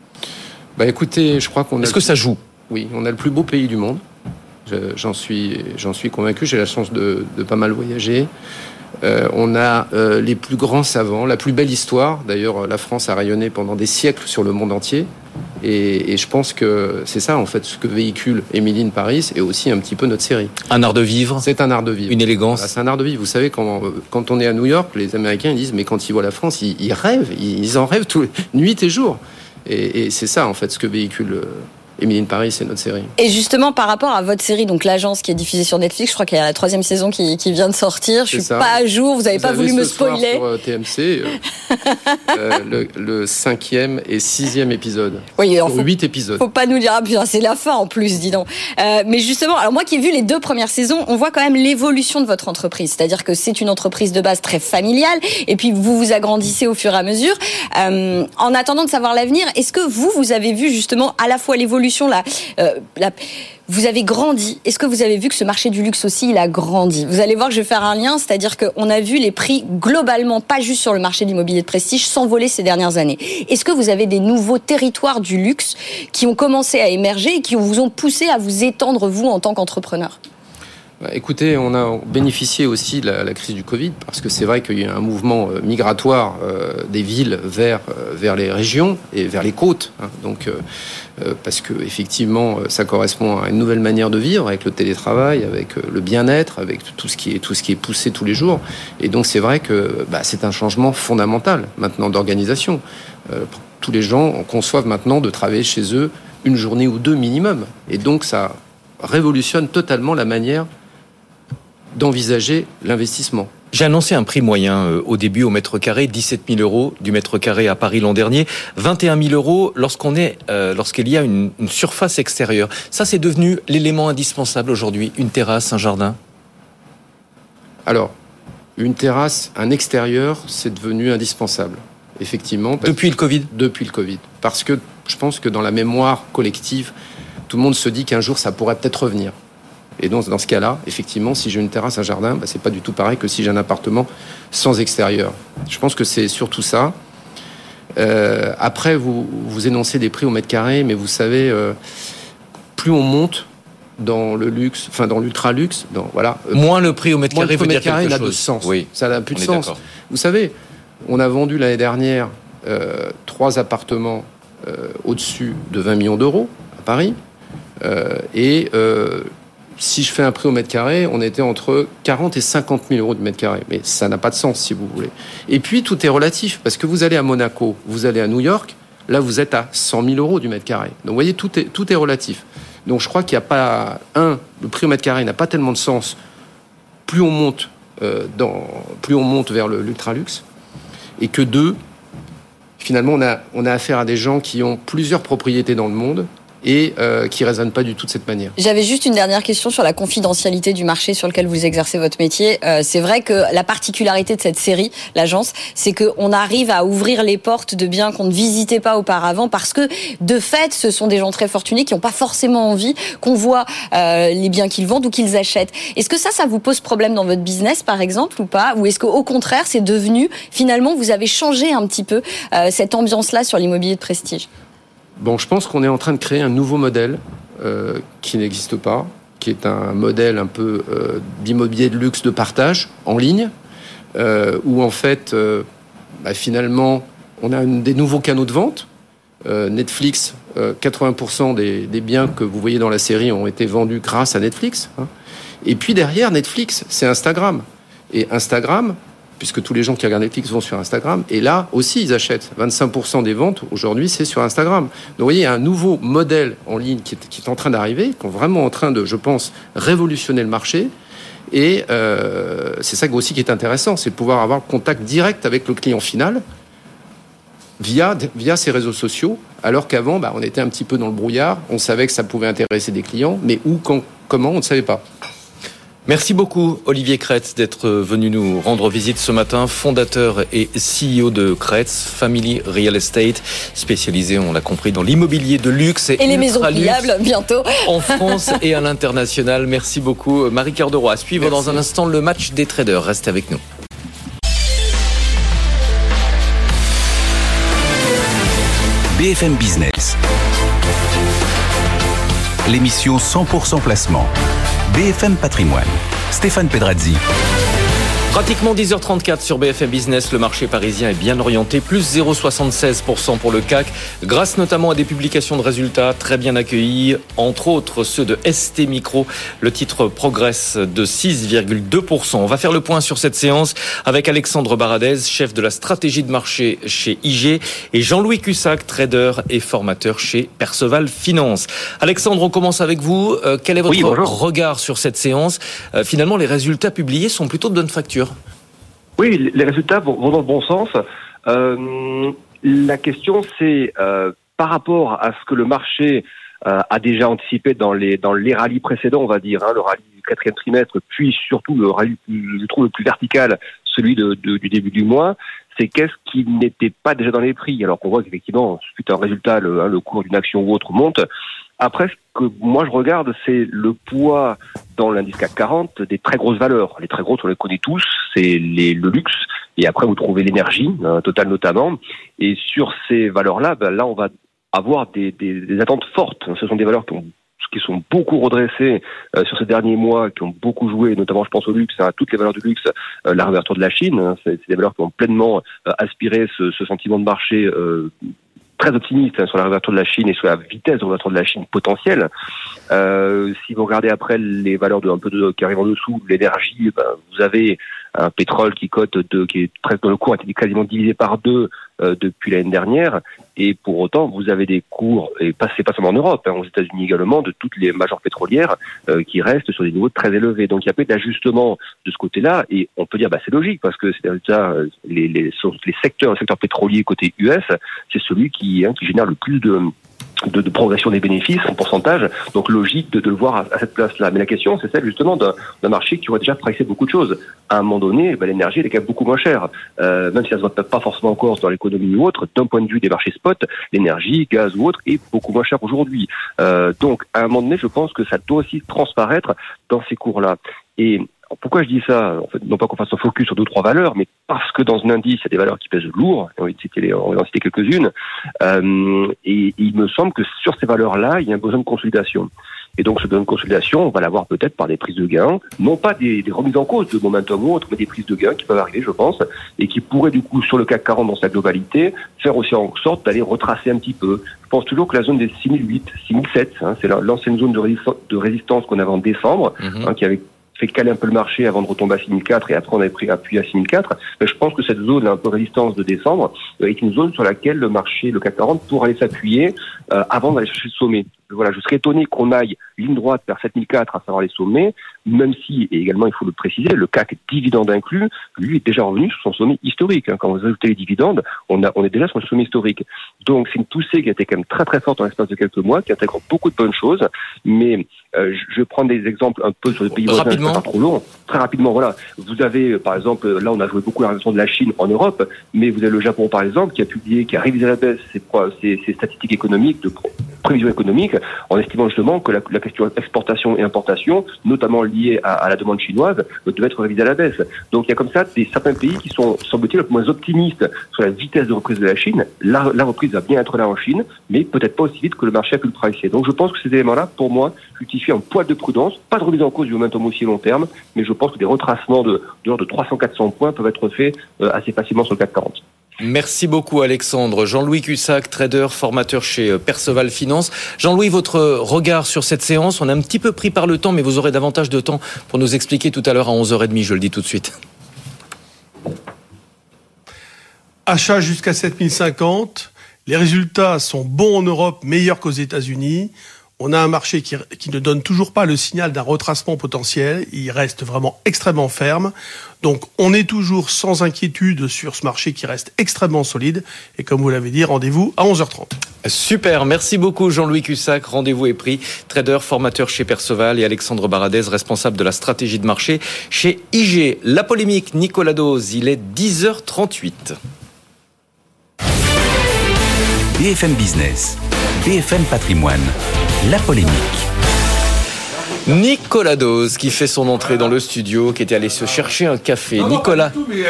Speaker 8: Bah écoutez, je crois qu'on a...
Speaker 2: Est-ce que ça joue?
Speaker 8: Oui, on a le plus beau pays du monde. J'en suis, j'en suis convaincu. J'ai la chance de, de pas mal voyager. Euh, on a euh, les plus grands savants, la plus belle histoire. D'ailleurs, la France a rayonné pendant des siècles sur le monde entier. Et, et je pense que c'est ça, en fait, ce que véhicule Emily in Paris et aussi un petit peu notre série.
Speaker 2: Un art de vivre.
Speaker 8: C'est un art de vivre.
Speaker 2: Une élégance.
Speaker 8: Voilà, c'est un art de vivre. Vous savez, quand, quand on est à New York, les Américains ils disent, mais quand ils voient la France, ils, ils rêvent. Ils, ils en rêvent tous, nuit et jour. Et, et c'est ça, en fait, ce que véhicule... Euh, Emily in Paris, c'est notre série.
Speaker 9: Et justement, par rapport à votre série, donc l'agence qui est diffusée sur Netflix, je crois qu'il y a la troisième saison qui, qui vient de sortir. Je suis
Speaker 8: ça.
Speaker 9: pas à jour, vous n'avez pas voulu me spoiler.
Speaker 8: Sur euh, T M C, euh, euh, le, le cinquième et sixième épisode.
Speaker 9: Oui, alors faut,
Speaker 8: huit épisodes.
Speaker 9: Faut pas nous dire, ah putain, c'est la fin en plus, dis donc. Euh, mais justement, alors moi qui ai vu les deux premières saisons, on voit quand même l'évolution de votre entreprise. C'est-à-dire que c'est une entreprise de base très familiale, et puis vous vous agrandissez au fur et à mesure. Euh, en attendant de savoir l'avenir, est-ce que vous, vous avez vu justement à la fois l'évolution, la euh, La, vous avez grandi. Est-ce que vous avez vu que ce marché du luxe aussi, il a grandi? Vous allez voir que je vais faire un lien, c'est-à-dire qu'on a vu les prix globalement, pas juste sur le marché de l'immobilier de prestige, s'envoler ces dernières années. Est-ce que vous avez des nouveaux territoires du luxe qui ont commencé à émerger et qui vous ont poussé à vous étendre, vous, en tant qu'entrepreneur?
Speaker 8: Écoutez, on a bénéficié aussi de la, la crise du Covid, parce que c'est vrai qu'il y a un mouvement migratoire euh, des villes vers, euh, vers les régions et vers les côtes. Hein, donc, euh, euh, parce que effectivement, ça correspond à une nouvelle manière de vivre, avec le télétravail, avec le bien-être, avec tout ce qui est, tout ce qui est poussé tous les jours. Et donc, c'est vrai que bah, c'est un changement fondamental maintenant d'organisation. Euh, tous les gens conçoivent maintenant de travailler chez eux une journée ou deux minimum. Et donc, ça révolutionne totalement la manière d'envisager l'investissement.
Speaker 2: J'ai annoncé un prix moyen euh, au début au mètre carré, dix-sept mille euros du mètre carré à Paris l'an dernier, vingt et un mille euros lorsqu'on est, euh, lorsqu'il y a une, une surface extérieure. Ça, c'est devenu l'élément indispensable aujourd'hui, une terrasse, un jardin.
Speaker 8: Alors, une terrasse, un extérieur, c'est devenu indispensable, effectivement.
Speaker 2: Depuis le Covid ?
Speaker 8: Depuis le Covid. Parce que je pense que dans la mémoire collective, tout le monde se dit qu'un jour, ça pourrait peut-être revenir. Et donc, dans ce cas-là, effectivement, si j'ai une terrasse, un jardin, bah, c'est pas du tout pareil que si j'ai un appartement sans extérieur. Je pense que c'est surtout ça. Euh, après, vous, vous énoncez des prix au mètre carré, mais vous savez, euh, plus on monte dans le luxe, enfin dans l'ultra-luxe, dans, voilà.
Speaker 2: Euh, moins le prix au mètre carré veut dire quelque chose.
Speaker 8: Ça n'a de sens.
Speaker 2: Oui.
Speaker 8: Ça n'a plus de sens. D'accord. Vous savez, on a vendu l'année dernière euh, trois appartements euh, au-dessus de vingt millions d'euros à Paris. Euh, et euh, si je fais un prix au mètre carré, on était entre quarante et cinquante mille euros du mètre carré. Mais ça n'a pas de sens, si vous voulez. Et puis, tout est relatif. Parce que vous allez à Monaco, vous allez à New York, là, vous êtes à cent mille euros du mètre carré. Donc, vous voyez, tout est, tout est relatif. Donc, je crois qu'il n'y a pas... Un, le prix au mètre carré n'a pas tellement de sens. Plus on monte, euh, dans, plus on monte vers le, l'ultra-luxe. Et que deux, finalement, on a, on a affaire à des gens qui ont plusieurs propriétés dans le monde et euh, qui ne raisonnent pas du tout de cette manière.
Speaker 9: J'avais juste une dernière question sur la confidentialité du marché sur lequel vous exercez votre métier. Euh, c'est vrai que la particularité de cette série, l'agence, c'est qu'on arrive à ouvrir les portes de biens qu'on ne visitait pas auparavant parce que, de fait, ce sont des gens très fortunés qui n'ont pas forcément envie qu'on voit euh, les biens qu'ils vendent ou qu'ils achètent. Est-ce que ça, ça vous pose problème dans votre business, par exemple, ou pas? Ou est-ce qu'au contraire, c'est devenu, finalement, vous avez changé un petit peu euh, cette ambiance-là sur l'immobilier de prestige?
Speaker 8: Bon, je pense qu'on est en train de créer un nouveau modèle euh, qui n'existe pas, qui est un modèle un peu euh, d'immobilier de luxe de partage en ligne, euh, où en fait, euh, bah, finalement, on a une, des nouveaux canaux de vente. Euh, Netflix, euh, quatre-vingts pour cent des, des biens que vous voyez dans la série ont été vendus grâce à Netflix. Hein. Et puis derrière Netflix, c'est Instagram. Et Instagram, puisque tous les gens qui regardent Netflix vont sur Instagram, et là aussi ils achètent. vingt-cinq pour cent des ventes aujourd'hui, c'est sur Instagram. Donc vous voyez, il y a un nouveau modèle en ligne qui est, qui est en train d'arriver, qui est vraiment en train de, je pense, révolutionner le marché. Et euh, c'est ça aussi qui est intéressant, c'est de pouvoir avoir le contact direct avec le client final via, via ces réseaux sociaux, alors qu'avant, bah, on était un petit peu dans le brouillard, on savait que ça pouvait intéresser des clients, mais où, quand, comment, on ne savait pas.
Speaker 2: Merci beaucoup Olivier Kretz d'être venu nous rendre visite ce matin, fondateur et C E O de Kretz Family Real Estate, spécialisé, on l'a compris, dans l'immobilier de luxe et,
Speaker 9: et les maisons pliables bientôt
Speaker 2: en France et à l'international. Merci beaucoup Marie-Cœur de Roy. À suivre Merci. Dans un instant le match des traders. Restez avec nous.
Speaker 1: B F M Business, l'émission cent pour cent placement. B F M Patrimoine. Stéphane Pedrazzi.
Speaker 2: Pratiquement dix heures trente-quatre sur B F M Business, le marché parisien est bien orienté, plus zéro virgule soixante-seize pour cent pour le C A C, grâce notamment à des publications de résultats très bien accueillis, entre autres ceux de S T Micro. Le titre progresse de six virgule deux pour cent. On va faire le point sur cette séance avec Alexandre Baradez, chef de la stratégie de marché chez I G, et Jean-Louis Cussac, trader et formateur chez Perceval Finance. Alexandre, on commence avec vous. Euh, quel est votre oui, regard sur cette séance ? euh, Finalement, les résultats publiés sont plutôt de bonne facture.
Speaker 10: Oui, les résultats vont dans le bon sens. Euh, la question, c'est euh, par rapport à ce que le marché euh, a déjà anticipé dans les dans les rallyes précédents, on va dire, hein, le rallye du quatrième trimestre, puis surtout le rallye, je trouve, le plus vertical, celui de, de, du début du mois, c'est qu'est-ce qui n'était pas déjà dans les prix, alors qu'on voit qu'effectivement, suite à un résultat, le, hein, le cours d'une action ou autre monte. Après, ce que moi je regarde, c'est le poids dans l'indice C A C quarante des très grosses valeurs. Les très grosses, on les connaît tous, c'est les, le luxe, et après vous trouvez l'énergie, hein, Total notamment. Et sur ces valeurs-là, ben là on va avoir des, des, des attentes fortes. Ce sont des valeurs qui ont qui sont beaucoup redressées euh, sur ces derniers mois, qui ont beaucoup joué, notamment je pense au luxe, à hein, toutes les valeurs du luxe, euh, la réouverture de la Chine, hein, c'est, c'est des valeurs qui ont pleinement euh, aspiré ce, ce sentiment de marché euh, très optimiste hein, sur la réouverture de la Chine et sur la vitesse de réouverture de la Chine potentielle. Euh, si vous regardez après les valeurs de un peu de, qui arrivent en dessous, l'énergie, ben, vous avez un pétrole qui cote de, qui est presque dans le cours a été quasiment divisé par deux euh, depuis l'année dernière, et pour autant vous avez des cours, et pas c'est pas seulement en Europe, hein, aux États-Unis également, de toutes les majeures pétrolières euh, qui restent sur des niveaux très élevés. Donc il y a peu d'ajustement de ce côté-là, et on peut dire bah c'est logique parce que c'est déjà les les les secteurs, le secteur pétrolier côté U S, c'est celui qui hein, qui génère le plus de De, de progression des bénéfices en pourcentage, donc logique de, de le voir à, à cette place-là. Mais la question, c'est celle justement d'un, d'un marché qui aurait déjà pricé beaucoup de choses. À un moment donné, ben, l'énergie elle est quand même beaucoup moins chère, euh, même si ça se voit pas forcément encore dans l'économie ou autre. D'un point de vue des marchés spot, l'énergie, gaz ou autre est beaucoup moins chère aujourd'hui. Euh, donc, à un moment donné, je pense que ça doit aussi transparaître dans ces cours-là. Et pourquoi je dis ça ? En fait, non pas qu'on fasse un focus sur deux ou trois valeurs, mais parce que dans un indice, il y a des valeurs qui pèsent lourd, on va en citer, on va en citer quelques-unes, euh, et, et il me semble que sur ces valeurs-là, il y a un besoin de consolidation. Et donc, ce besoin de consolidation, on va l'avoir peut-être par des prises de gains, non pas des, des remises en cause de momentum ou autre, mais des prises de gains qui peuvent arriver, je pense, et qui pourraient du coup, sur le C A C quarante dans sa globalité, faire aussi en sorte d'aller retracer un petit peu. Je pense toujours que la zone des six mille huit, six mille sept, hein, c'est l'ancienne zone de, résistance, de résistance qu'on avait en décembre, mmh. hein, qui avait fait caler un peu le marché avant de retomber à six mille quatre, et après on avait pris appui à six mille quatre. Mais je pense que cette zone, un peu résistance de décembre, est une zone sur laquelle le marché, le C A C quarante, pourra aller s'appuyer euh, avant d'aller chercher le sommet. Voilà, je serais étonné qu'on aille ligne droite vers sept mille quatre, à savoir les sommets, même si, et également il faut le préciser, le C A C dividende inclus, lui est déjà revenu sur son sommet historique. Hein. Quand vous ajoutez les dividendes, on, a, on est déjà sur le sommet historique. Donc c'est une poussée qui a été quand même très très forte en l'espace de quelques mois, qui intègre beaucoup de bonnes choses, mais euh, je vais prendre des exemples un peu sur les pays voisins, c'est pas trop long. Très rapidement, voilà. Vous avez, par exemple, là on a joué beaucoup la réaction de la Chine en Europe, mais vous avez le Japon par exemple, qui a publié, qui a révisé à la baisse ses, ses, ses statistiques économiques de prévisions économiques, en estimant justement que la, la question exportation et importation, notamment liée à, à la demande chinoise, devait être révisée à la baisse. Donc il y a comme ça des, certains pays qui sont, semble-t-il, un peu moins optimistes sur la vitesse de reprise de la Chine. La, la reprise va bien être là en Chine, mais peut-être pas aussi vite que le marché a pu le pricer. Donc je pense que ces éléments-là, pour moi, justifient un poil de prudence, pas de remise en cause du momentum aussi long terme, mais je pense que des retracements de, de l'ordre de trois cents à quatre cents points peuvent être faits euh, assez facilement sur le C A C quarante.
Speaker 2: Merci beaucoup Alexandre. Jean-Louis Cussac, trader, formateur chez Perceval Finance. Jean-Louis, votre regard sur cette séance, on a un petit peu pris par le temps, mais vous aurez davantage de temps pour nous expliquer tout à l'heure à onze heures trente, je le dis tout de suite.
Speaker 11: Achat jusqu'à sept mille cinquante. Les résultats sont bons en Europe, meilleurs qu'aux États-Unis. On a un marché qui, qui ne donne toujours pas le signal d'un retracement potentiel. Il reste vraiment extrêmement ferme. Donc, on est toujours sans inquiétude sur ce marché qui reste extrêmement solide. Et comme vous l'avez dit, rendez-vous à onze heures trente.
Speaker 2: Super, merci beaucoup Jean-Louis Cussac. Rendez-vous est pris. Trader, formateur chez Perceval, et Alexandre Baradez, responsable de la stratégie de marché chez I G. La polémique, Nicolas Dose, il est dix heures trente-huit.
Speaker 1: B F M Business, B F M Patrimoine, la polémique.
Speaker 2: Nicolas Dose qui fait son entrée dans le studio, qui était allé se chercher un café. Non, Nicolas.
Speaker 12: Non, mais, euh...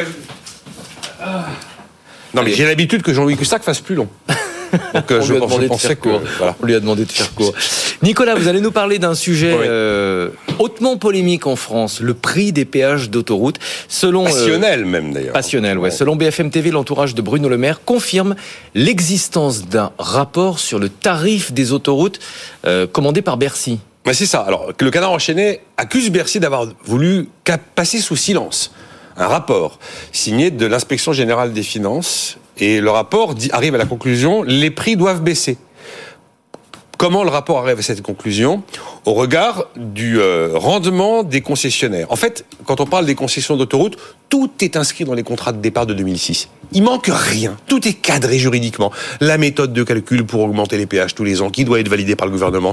Speaker 12: ah. non, mais j'ai l'habitude que Jean-Louis Cussac fasse plus long. Donc,
Speaker 2: on,
Speaker 12: je,
Speaker 2: lui a demandé
Speaker 12: je
Speaker 2: de
Speaker 12: pensais
Speaker 2: faire
Speaker 12: que,
Speaker 2: court.
Speaker 12: Voilà.
Speaker 2: On lui a demandé de faire court. Nicolas, vous allez nous parler d'un sujet oui. euh, hautement polémique en France, le prix des péages d'autoroute. Selon,
Speaker 12: passionnel
Speaker 2: euh,
Speaker 12: même d'ailleurs.
Speaker 2: Passionnel, ouais. Selon B F M T V, l'entourage de Bruno Le Maire confirme l'existence d'un rapport sur le tarif des autoroutes euh, commandé par Bercy.
Speaker 12: Mais c'est ça. Alors, le Canard enchaîné accuse Bercy d'avoir voulu passer sous silence un rapport signé de l'Inspection Générale des Finances. Et le rapport dit, arrive à la conclusion, les prix doivent baisser. Comment le rapport arrive à cette conclusion ? Au regard du euh, rendement des concessionnaires. En fait, quand on parle des concessions d'autoroute, tout est inscrit dans les contrats de départ de deux mille six. Il manque rien. Tout est cadré juridiquement. La méthode de calcul pour augmenter les péages tous les ans, qui doit être validée par le gouvernement.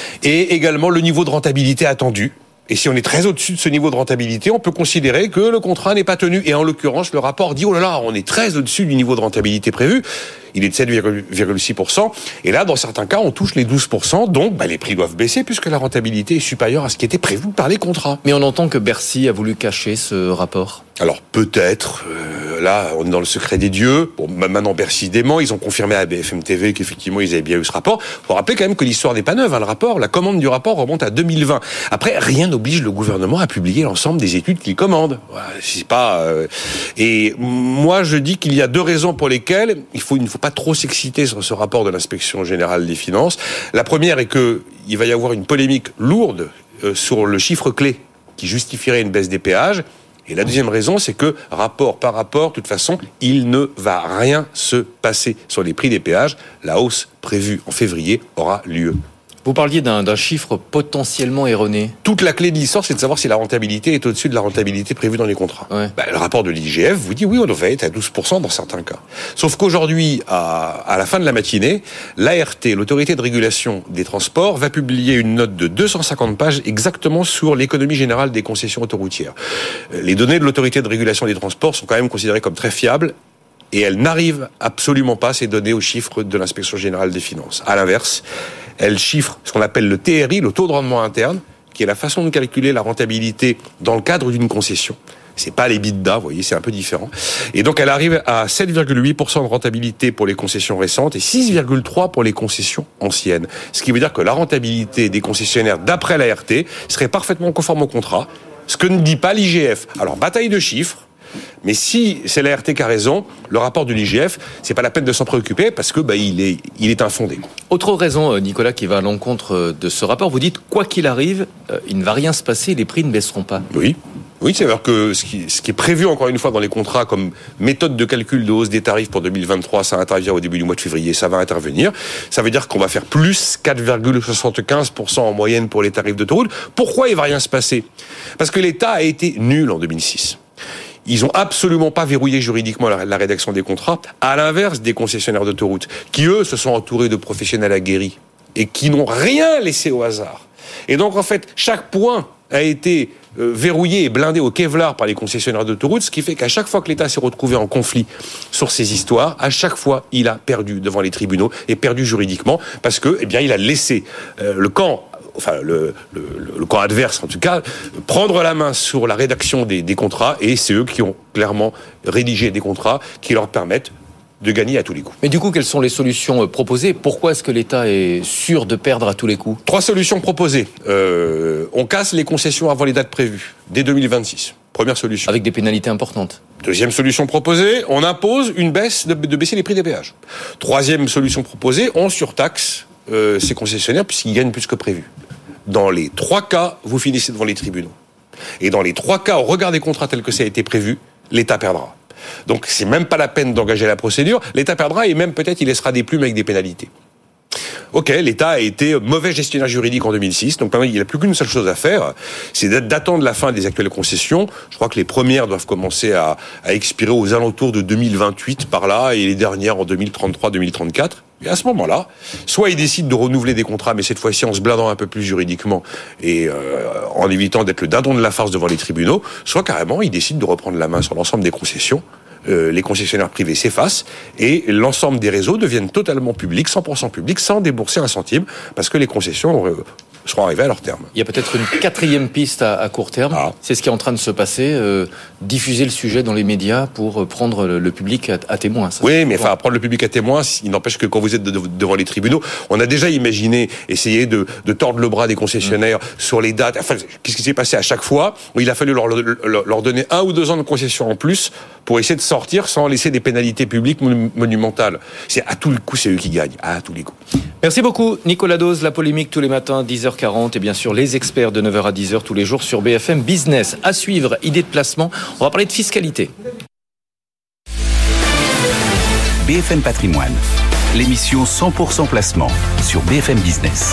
Speaker 12: Et également le niveau de rentabilité attendu. Et si on est très au-dessus de ce niveau de rentabilité, on peut considérer que le contrat n'est pas tenu. Et en l'occurrence, le rapport dit, oh là là, on est très au-dessus du niveau de rentabilité prévu. Il est de sept virgule six pour cent. Et là, dans certains cas, on touche les douze pour cent. Donc, bah, les prix doivent baisser puisque la rentabilité est supérieure à ce qui était prévu par les contrats.
Speaker 2: Mais on entend que Bercy a voulu cacher ce rapport.
Speaker 12: Alors, peut-être. Euh, là, on est dans le secret des dieux. Bon, maintenant, Bercy dément. Ils ont confirmé à B F M T V qu'effectivement, ils avaient bien eu ce rapport. Faut rappeler quand même que l'histoire n'est pas neuve. Hein, le rapport, la commande du rapport remonte à deux mille vingt. Après, rien n'oblige le gouvernement à publier l'ensemble des études qu'il commande. Voilà, c'est pas. Euh... Et moi, je dis qu'il y a deux raisons pour lesquelles il faut, il ne faut pas trop s'exciter sur ce rapport de l'Inspection Générale des Finances. La première est que il va y avoir une polémique lourde euh, sur le chiffre clé qui justifierait une baisse des péages. Et la deuxième raison, c'est que, rapport par rapport, de toute façon, il ne va rien se passer sur les prix des péages. La hausse prévue en février aura lieu.
Speaker 2: Vous parliez d'un, d'un chiffre potentiellement erroné.
Speaker 12: Toute la clé de l'histoire, c'est de savoir si la rentabilité est au-dessus de la rentabilité prévue dans les contrats.
Speaker 2: Ouais.
Speaker 12: Bah, le rapport de l'I G F vous dit oui, on devrait être à douze pour cent dans certains cas. Sauf qu'aujourd'hui, à, à la fin de la matinée, l'A R T, l'autorité de régulation des transports, va publier une note de deux cent cinquante pages exactement sur l'économie générale des concessions autoroutières. Les données de l'autorité de régulation des transports sont quand même considérées comme très fiables. Et elle n'arrive absolument pas, ces données, aux chiffres de l'Inspection Générale des Finances. À l'inverse, elle chiffre ce qu'on appelle le T R I, le taux de rendement interne, qui est la façon de calculer la rentabilité dans le cadre d'une concession. C'est pas les l'EBITDA, vous voyez, c'est un peu différent. Et donc, elle arrive à sept virgule huit pour cent de rentabilité pour les concessions récentes et six virgule trois pour cent pour les concessions anciennes. Ce qui veut dire que la rentabilité des concessionnaires, d'après l'A R T, serait parfaitement conforme au contrat, ce que ne dit pas l'I G F. Alors, bataille de chiffres. Mais si c'est l'A R T qui a raison, le rapport de l'I G F, c'est pas la peine de s'en préoccuper parce que bah, il est, il est infondé.
Speaker 2: Autre raison, Nicolas, qui va à l'encontre de ce rapport, vous dites, quoi qu'il arrive, euh, il ne va rien se passer, les prix ne baisseront pas.
Speaker 12: Oui. Oui, c'est-à-dire que ce qui, ce qui est prévu encore une fois dans les contrats comme méthode de calcul de hausse des tarifs pour deux mille vingt-trois, ça intervient au début du mois de février, ça va intervenir. Ça veut dire qu'on va faire plus quatre virgule soixante-quinze pour cent en moyenne pour les tarifs d'autoroute. Pourquoi il va rien se passer ? Parce que l'État a été nul en deux mille six. Ils ont absolument pas verrouillé juridiquement la, la rédaction des contrats, à l'inverse des concessionnaires d'autoroutes, qui eux se sont entourés de professionnels aguerris et qui n'ont rien laissé au hasard. Et donc en fait, chaque point a été euh, verrouillé et blindé au Kevlar par les concessionnaires d'autoroutes, ce qui fait qu'à chaque fois que l'État s'est retrouvé en conflit sur ces histoires, à chaque fois, il a perdu devant les tribunaux et perdu juridiquement parce que, eh bien, il a laissé euh, le camp enfin le, le, le camp adverse en tout cas, prendre la main sur la rédaction des, des contrats, et c'est eux qui ont clairement rédigé des contrats qui leur permettent de gagner à tous les coups.
Speaker 2: Mais du coup, quelles sont les solutions proposées ? Pourquoi est-ce que l'État est sûr de perdre à tous les coups ?
Speaker 12: Trois solutions proposées. Euh, on casse les concessions avant les dates prévues, dès deux mille vingt-six. Première solution.
Speaker 2: Avec des pénalités importantes.
Speaker 12: Deuxième solution proposée, on impose une baisse de, de baisser les prix des péages. Troisième solution proposée, on surtaxe euh, ces concessionnaires puisqu'ils gagnent plus que prévu. Dans les trois cas, vous finissez devant les tribunaux. Et dans les trois cas, au regard des contrats tels que ça a été prévu, l'État perdra. Donc c'est même pas la peine d'engager la procédure, l'État perdra et même peut-être il laissera des plumes avec des pénalités. Ok, l'État a été mauvais gestionnaire juridique en deux mille six, donc maintenant il n'a plus qu'une seule chose à faire, c'est d'attendre la fin des actuelles concessions. Je crois que les premières doivent commencer à, à expirer aux alentours de deux mille vingt-huit par là, et les dernières en deux mille trente-trois deux mille trente-quatre. Et à ce moment-là, soit ils décident de renouveler des contrats, mais cette fois-ci en se blindant un peu plus juridiquement et euh, en évitant d'être le dindon de la farce devant les tribunaux, soit carrément ils décident de reprendre la main sur l'ensemble des concessions. Euh, les concessionnaires privés s'effacent et l'ensemble des réseaux deviennent totalement publics, cent pour cent publics, sans débourser un centime, parce que les concessions euh, seront arrivées à leur terme.
Speaker 2: Il y a peut-être une quatrième piste à, à court terme. Ah. C'est ce qui est en train de se passer. Euh, diffuser le sujet dans les médias pour prendre le, le public à, à témoin. Ça,
Speaker 12: oui, mais enfin, prendre le public à témoin, il n'empêche que quand vous êtes de, de, devant les tribunaux, on a déjà imaginé essayer de, de tordre le bras des concessionnaires mmh. sur les dates. Enfin, qu'est-ce qui s'est passé à chaque fois ? Il a fallu leur, leur, leur donner un ou deux ans de concession en plus pour essayer de sortir sans laisser des pénalités publiques monumentales. C'est à tous les coups, c'est eux qui gagnent. À tous les coups.
Speaker 2: Merci beaucoup, Nicolas Dose. La polémique tous les matins, dix heures quarante. Et bien sûr, les experts de neuf heures à dix heures tous les jours sur B F M Business. À suivre, idée de placement. On va parler de fiscalité.
Speaker 1: B F M Patrimoine, l'émission cent pour cent placement sur B F M Business.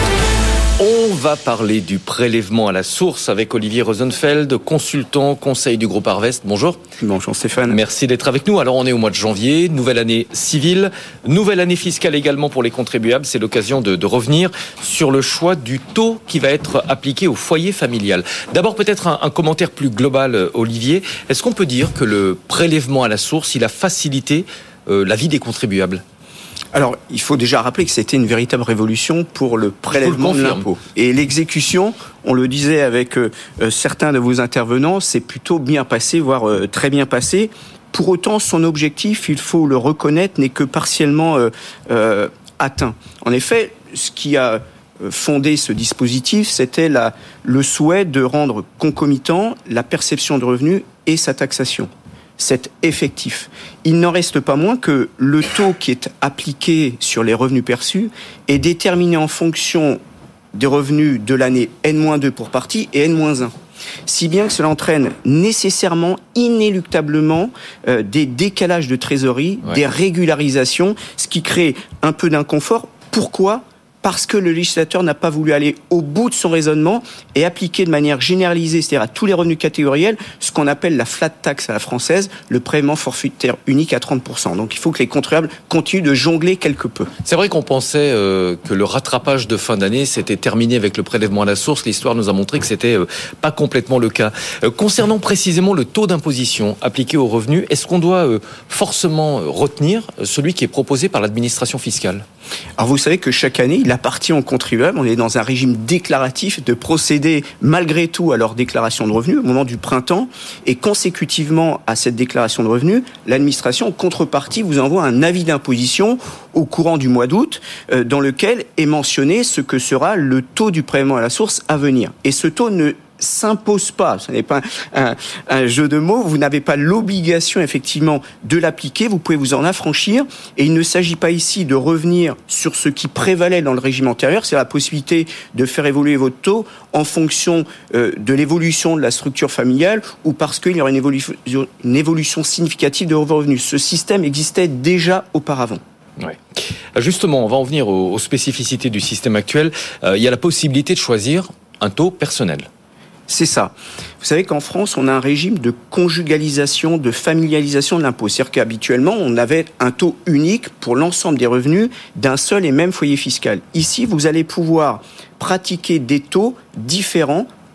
Speaker 2: On va parler du prélèvement à la source avec Olivier Rosenfeld, consultant, conseil du groupe Harvest. Bonjour.
Speaker 13: Bonjour Stéphane.
Speaker 2: Merci d'être avec nous. Alors on est au mois de janvier, nouvelle année civile, nouvelle année fiscale également pour les contribuables. C'est l'occasion de, de revenir sur le choix du taux qui va être appliqué au foyer familial. D'abord peut-être un, un commentaire plus global, Olivier. Est-ce qu'on peut dire que le prélèvement à la source, il a facilité euh, la vie des contribuables ?
Speaker 13: Alors, il faut déjà rappeler que c'était une véritable révolution pour le prélèvement de l'impôt. Et l'exécution, on le disait avec euh, certains de vos intervenants, c'est plutôt bien passé, voire euh, très bien passé. Pour autant, son objectif, il faut le reconnaître, n'est que partiellement euh, euh, atteint. En effet, ce qui a fondé ce dispositif, c'était la, le souhait de rendre concomitant la perception de revenus et sa taxation. C'est effectif. Il n'en reste pas moins que le taux qui est appliqué sur les revenus perçus est déterminé en fonction des revenus de l'année N moins deux pour partie et N moins un. Si bien que cela entraîne nécessairement, inéluctablement, euh, des décalages de trésorerie, ouais. des régularisations, ce qui crée un peu d'inconfort. Pourquoi ? Parce que le législateur n'a pas voulu aller au bout de son raisonnement et appliquer de manière généralisée, c'est-à-dire à tous les revenus catégoriels, ce qu'on appelle la flat tax à la française, le prélèvement forfaitaire unique à trente pour cent. Donc il faut que les contribuables continuent de jongler quelque peu.
Speaker 2: C'est vrai qu'on pensait euh, que le rattrapage de fin d'année s'était terminé avec le prélèvement à la source. L'histoire nous a montré que c'était euh, pas complètement le cas. Euh, concernant précisément le taux d'imposition appliqué aux revenus, est-ce qu'on doit euh, forcément retenir celui qui est proposé par l'administration fiscale ?
Speaker 13: Alors vous savez que chaque année, il appartient aux contribuables, on est dans un régime déclaratif, de procéder malgré tout à leur déclaration de revenus au moment du printemps, et consécutivement à cette déclaration de revenus, l'administration, en contrepartie, vous envoie un avis d'imposition au courant du mois d'août, euh, dans lequel est mentionné ce que sera le taux du prélèvement à la source à venir. Et ce taux ne s'impose pas, ce n'est pas un, un jeu de mots, vous n'avez pas l'obligation effectivement de l'appliquer, vous pouvez vous en affranchir, et il ne s'agit pas ici de revenir sur ce qui prévalait dans le régime antérieur, c'est la possibilité de faire évoluer votre taux en fonction euh, de l'évolution de la structure familiale ou parce qu'il y aura une évolution, une évolution significative de vos revenus. Ce système existait déjà auparavant.
Speaker 2: Ouais. Justement, on va en venir aux, aux spécificités du système actuel. Euh, il y a la possibilité de choisir un taux personnel.
Speaker 13: C'est ça. Vous savez qu'en France, on a un régime de conjugalisation, de familialisation de l'impôt. C'est-à-dire qu'habituellement, on avait un taux unique pour l'ensemble des revenus d'un seul et même foyer fiscal. Ici, vous allez pouvoir pratiquer des taux différents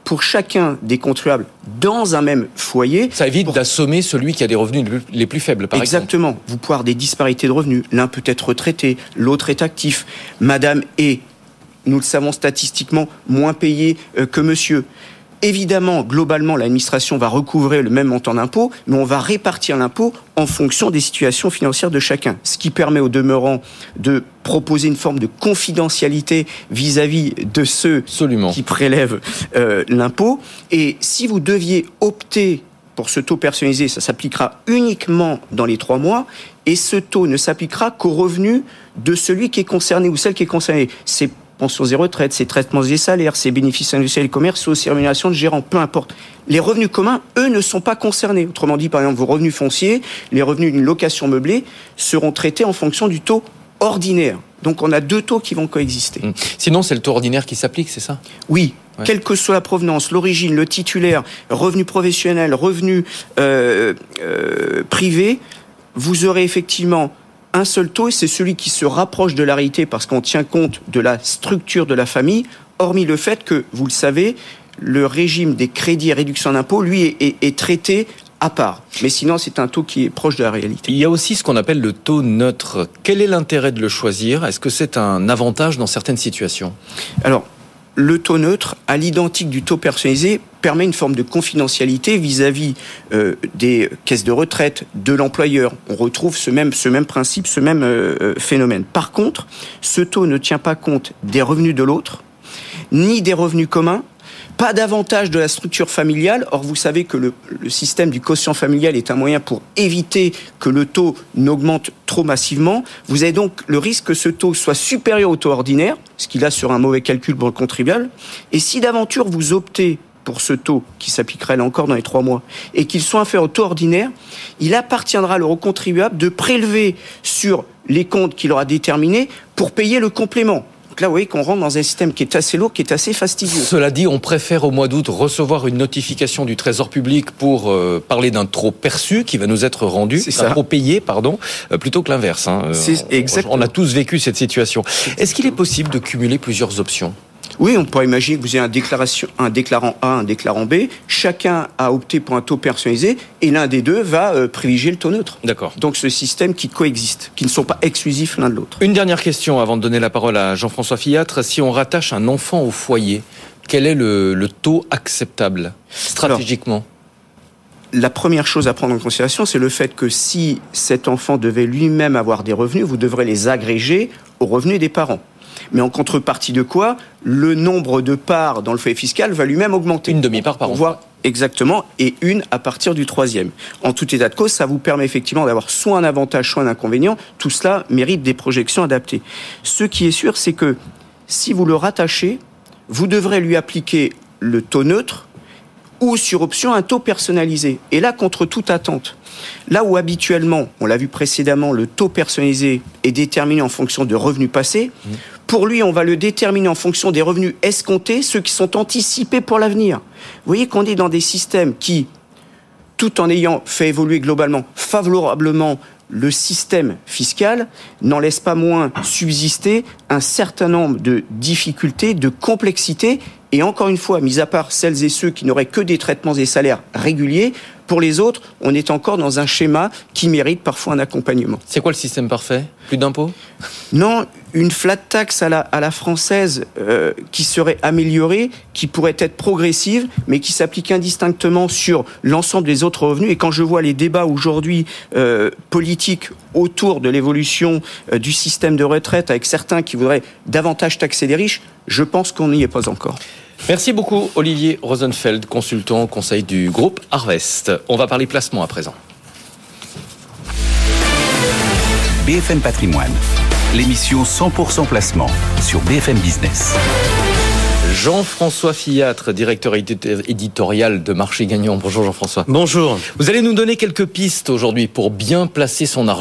Speaker 13: pour chacun des contribuables dans un même foyer.
Speaker 2: Ça évite
Speaker 13: pour...
Speaker 2: d'assommer celui qui a des revenus les plus faibles, par
Speaker 13: Exactement.
Speaker 2: exemple.
Speaker 13: Vous pouvez avoir des disparités de revenus. L'un peut être retraité, l'autre est actif. Madame est, nous le savons statistiquement, moins payée que monsieur. Évidemment, globalement, l'administration va recouvrer le même montant d'impôt, mais on va répartir l'impôt en fonction des situations financières de chacun. Ce qui permet au demeurant de proposer une forme de confidentialité vis-à-vis de ceux
Speaker 2: Absolument.
Speaker 13: qui prélèvent euh, l'impôt. Et si vous deviez opter pour ce taux personnalisé, ça s'appliquera uniquement dans les trois mois, et ce taux ne s'appliquera qu'au revenu de celui qui est concerné ou celle qui est concernée. C'est pensions et retraites, c'est traitements des salaires, c'est bénéfices industriels et commerciaux, c'est rémunération de gérants, peu importe. Les revenus communs, eux, ne sont pas concernés. Autrement dit, par exemple, vos revenus fonciers, les revenus d'une location meublée seront traités en fonction du taux ordinaire. Donc on a deux taux qui vont coexister.
Speaker 2: Mmh. Sinon, c'est le taux ordinaire qui s'applique, c'est ça ?
Speaker 13: Oui.
Speaker 2: Ouais.
Speaker 13: Quelle que soit la provenance, l'origine, le titulaire, revenu professionnel, revenu euh, euh, privé, vous aurez effectivement un seul taux, et c'est celui qui se rapproche de la réalité parce qu'on tient compte de la structure de la famille, hormis le fait que, vous le savez, le régime des crédits et réductions d'impôts, lui, est, est, est traité à part. Mais sinon, c'est un taux qui est proche de la réalité.
Speaker 2: Il y a aussi ce qu'on appelle le taux neutre. Quel est l'intérêt de le choisir ? Est-ce que c'est un avantage dans certaines situations ?
Speaker 13: Alors, le taux neutre, à l'identique du taux personnalisé, permet une forme de confidentialité vis-à-vis euh, des caisses de retraite, de l'employeur. On retrouve ce même, ce même principe, ce même euh, phénomène. Par contre, ce taux ne tient pas compte des revenus de l'autre, ni des revenus communs, pas davantage de la structure familiale. Or, vous savez que le, le système du quotient familial est un moyen pour éviter que le taux n'augmente trop massivement. Vous avez donc le risque que ce taux soit supérieur au taux ordinaire, ce qui là sera un mauvais calcul pour le contribuable. Et si d'aventure vous optez pour ce taux, qui s'appliquerait là encore dans les trois mois, et qu'il soit inférieur au taux ordinaire, il appartiendra alors au contribuable de prélever sur les comptes qu'il aura déterminés pour payer le complément. Donc là, vous voyez qu'on rentre dans un système qui est assez lourd, qui est assez fastidieux.
Speaker 2: Cela dit, on préfère au mois d'août recevoir une notification du Trésor public pour euh, parler d'un trop perçu qui va nous être rendu, d'un trop payé, pardon, euh, plutôt que l'inverse. Hein.
Speaker 13: C'est exactement.
Speaker 2: On a tous vécu cette situation. Est-ce qu'il est possible de cumuler plusieurs options ?
Speaker 13: Oui, on pourrait imaginer que vous ayez un, déclaration, un déclarant A, un déclarant B. Chacun a opté pour un taux personnalisé et l'un des deux va euh, privilégier le taux neutre.
Speaker 2: D'accord.
Speaker 13: Donc ce système qui coexiste, qui ne sont pas exclusifs l'un de l'autre.
Speaker 2: Une dernière question avant de donner la parole à Jean-François Fillatre. Si on rattache un enfant au foyer, quel est le, le taux acceptable stratégiquement ?
Speaker 13: Alors, la première chose à prendre en considération, c'est le fait que si cet enfant devait lui-même avoir des revenus, vous devrez les agréger aux revenus des parents. Mais en contrepartie de quoi, le nombre de parts dans le foyer fiscal va lui-même augmenter.
Speaker 2: Une demi-part par enfant.
Speaker 13: Exactement, et une à partir du troisième. En tout état de cause, ça vous permet effectivement d'avoir soit un avantage, soit un inconvénient. Tout cela mérite des projections adaptées. Ce qui est sûr, c'est que si vous le rattachez, vous devrez lui appliquer le taux neutre ou sur option un taux personnalisé. Et là, contre toute attente, là où habituellement, on l'a vu précédemment, le taux personnalisé est déterminé en fonction de revenus passés, mmh. pour lui, on va le déterminer en fonction des revenus escomptés, ceux qui sont anticipés pour l'avenir. Vous voyez qu'on est dans des systèmes qui, tout en ayant fait évoluer globalement favorablement le système fiscal, n'en laisse pas moins subsister un certain nombre de difficultés, de complexités. Et encore une fois, mis à part celles et ceux qui n'auraient que des traitements des salaires réguliers, pour les autres, on est encore dans un schéma qui mérite parfois un accompagnement.
Speaker 2: C'est quoi le système parfait ? Plus d'impôts ?
Speaker 13: Non, une flat tax à la, à la française euh, qui serait améliorée, qui pourrait être progressive, mais qui s'applique indistinctement sur l'ensemble des autres revenus. Et quand je vois les débats aujourd'hui euh, politiques autour de l'évolution euh, du système de retraite, avec certains qui voudraient davantage taxer les riches, je pense qu'on n'y est pas encore.
Speaker 2: Merci beaucoup Olivier Rosenfeld, consultant au conseil du groupe Harvest. On va parler placement à présent.
Speaker 1: B F M Patrimoine, l'émission cent pour cent placement sur B F M Business.
Speaker 2: Jean-François Fillatre, directeur éditorial de Marché Gagnant. Bonjour Jean-François.
Speaker 14: Bonjour.
Speaker 2: Vous allez nous donner quelques pistes aujourd'hui pour bien placer son argent.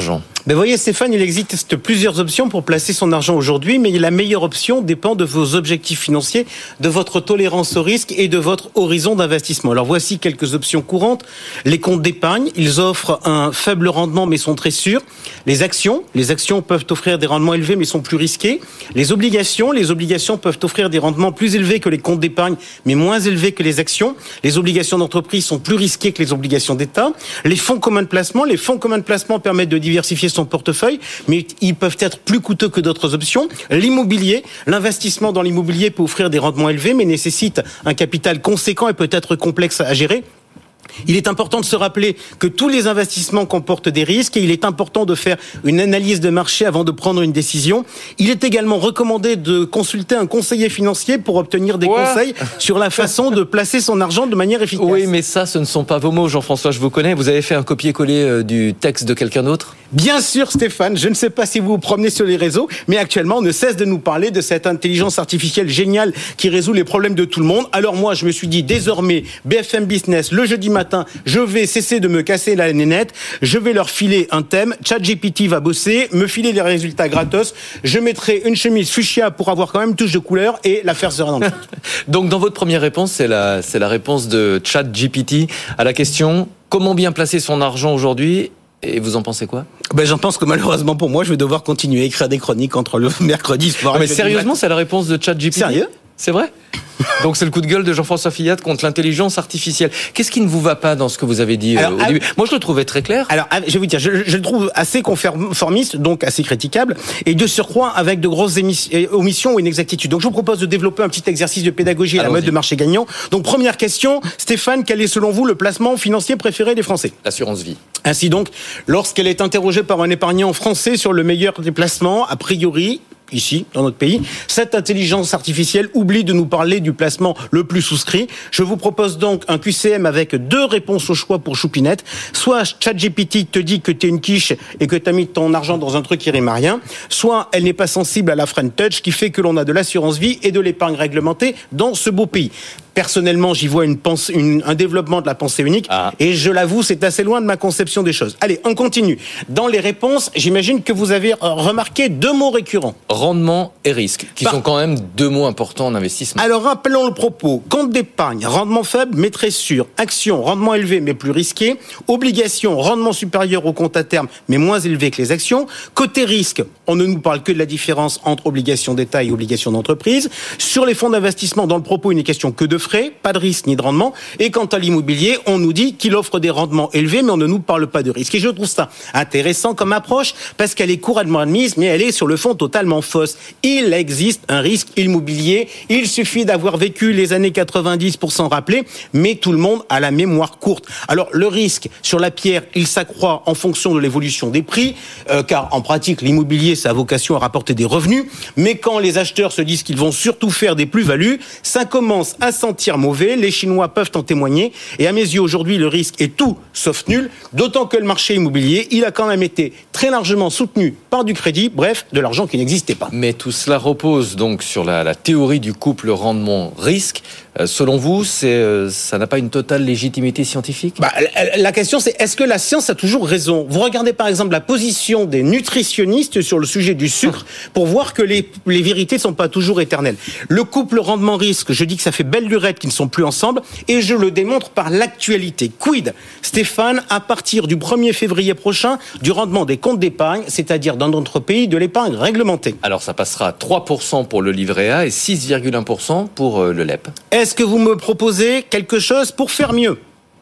Speaker 14: Ben voyez Stéphane, il existe plusieurs options pour placer son argent aujourd'hui, mais la meilleure option dépend de vos objectifs financiers, de votre tolérance au risque et de votre horizon d'investissement. Alors voici quelques options courantes. Les comptes d'épargne, ils offrent un faible rendement mais sont très sûrs. Les actions, les actions peuvent offrir des rendements élevés mais sont plus risqués. Les obligations, les obligations peuvent offrir des rendements plus élevés que les comptes d'épargne mais moins élevés que les actions. Les obligations d'entreprise sont plus risquées que les obligations d'État. Les fonds communs de placement, les fonds communs de placement permettent de diversifier son portefeuille, mais ils peuvent être plus coûteux que d'autres options. L'immobilier, l'investissement dans l'immobilier peut offrir des rendements élevés, mais nécessite un capital conséquent et peut être complexe à gérer. Il est important de se rappeler que tous les investissements comportent des risques et il est important de faire une analyse de marché avant de prendre une décision. Il est également recommandé de consulter un conseiller financier pour obtenir des ouais. conseils sur la façon de placer son argent de manière efficace.
Speaker 2: Oui, mais ça, ce ne sont pas vos mots, Jean-François, je vous connais. Vous avez fait un copier-coller du texte de quelqu'un d'autre ?
Speaker 14: Bien sûr, Stéphane, je ne sais pas si vous vous promenez sur les réseaux, mais actuellement, on ne cesse de nous parler de cette intelligence artificielle géniale qui résout les problèmes de tout le monde. Alors moi, je me suis dit, désormais, B F M Business, le jeudi matin, je vais cesser de me casser la nénette, je vais leur filer un thème, ChatGPT va bosser, me filer les résultats gratos, je mettrai une chemise fuchsia pour avoir quand même touche de couleur et l'affaire sera dans le compte.
Speaker 2: Donc dans votre première réponse, c'est la, c'est la réponse de ChatGPT à la question « Comment bien placer son argent aujourd'hui ?» Et vous en pensez quoi ?
Speaker 14: Ben, j'en pense que malheureusement pour moi, je vais devoir continuer à écrire des chroniques entre le mercredi soir.
Speaker 2: Ah, mais sérieusement, c'est la réponse de ChatGPT ?
Speaker 14: Sérieux ?
Speaker 2: C'est vrai ? Donc c'est le coup de gueule de Jean-François Fillat contre l'intelligence artificielle. Qu'est-ce qui ne vous va pas dans ce que vous avez dit alors, euh, au début ? Moi je le trouvais très clair.
Speaker 14: Alors je vais vous dire, je, je le trouve assez conformiste, donc assez critiquable, et de surcroît avec de grosses émis- omissions ou inexactitudes. Donc je vous propose de développer un petit exercice de pédagogie à la mode de marché gagnant. Donc première question, Stéphane, quel est selon vous le placement financier préféré des Français ?
Speaker 2: L'assurance vie.
Speaker 14: Ainsi donc, lorsqu'elle est interrogée par un épargnant français sur le meilleur des placements, a priori, ici, dans notre pays, cette intelligence artificielle oublie de nous parler du placement le plus souscrit. Je vous propose donc un Q C M avec deux réponses au choix pour Choupinette. Soit ChatGPT te dit que t'es une quiche et que t'as mis ton argent dans un truc qui rime à rien. Soit elle n'est pas sensible à la Friend Touch qui fait que l'on a de l'assurance vie et de l'épargne réglementée dans ce beau pays. Personnellement, j'y vois une pensée, une, un développement de la pensée unique. Ah. Et je l'avoue, c'est assez loin de ma conception des choses. Allez, on continue. Dans les réponses, j'imagine que vous avez remarqué deux mots récurrents.
Speaker 2: Rendement et risque, qui bah. sont quand même deux mots importants en investissement.
Speaker 14: Alors, rappelons le propos. Compte d'épargne, rendement faible, mais très sûr. Action, rendement élevé, mais plus risqué. Obligation, rendement supérieur au compte à terme, mais moins élevé que les actions. Côté risque, on ne nous parle que de la différence entre obligations d'État et obligations d'entreprise. Sur les fonds d'investissement, dans le propos, il n'est question que de frais, pas de risque ni de rendement. Et quant à l'immobilier, on nous dit qu'il offre des rendements élevés, mais on ne nous parle pas de risque. Et je trouve ça intéressant comme approche, parce qu'elle est couramment admise, mais elle est sur le fond totalement fausse. Il existe un risque immobilier. Il suffit d'avoir vécu les années quatre-vingt-dix pour s'en rappeler, mais tout le monde a la mémoire courte. Alors, le risque sur la pierre, il s'accroît en fonction de l'évolution des prix, euh, car en pratique, l'immobilier, ça a vocation à rapporter des revenus, mais quand les acheteurs se disent qu'ils vont surtout faire des plus-values, ça commence à sentir mauvais, les Chinois peuvent en témoigner, et à mes yeux aujourd'hui le risque est tout sauf nul, d'autant que le marché immobilier, il a quand même été très largement soutenu par du crédit, bref, de l'argent qui n'existait pas.
Speaker 2: Mais tout cela repose donc sur la, la théorie du couple rendement-risque. Euh, selon vous, c'est, euh, ça n'a pas une totale légitimité scientifique ?
Speaker 14: Bah, la, la question c'est, est-ce que la science a toujours raison ? Vous regardez par exemple la position des nutritionnistes sur le sujet du sucre pour voir que les, les vérités ne sont pas toujours éternelles. Le couple rendement-risque, je dis que ça fait belle lurette qu'ils ne sont plus ensemble et je le démontre par l'actualité. Quid, Stéphane, à partir du premier février prochain, du rendement des comptes d'épargne, c'est-à-dire dans notre pays de l'épargne réglementée.
Speaker 2: Alors ça passera à trois pour cent pour le livret A et six virgule un pour cent pour euh, le L E P.
Speaker 14: Est-ce que vous me proposez quelque chose pour faire mieux ?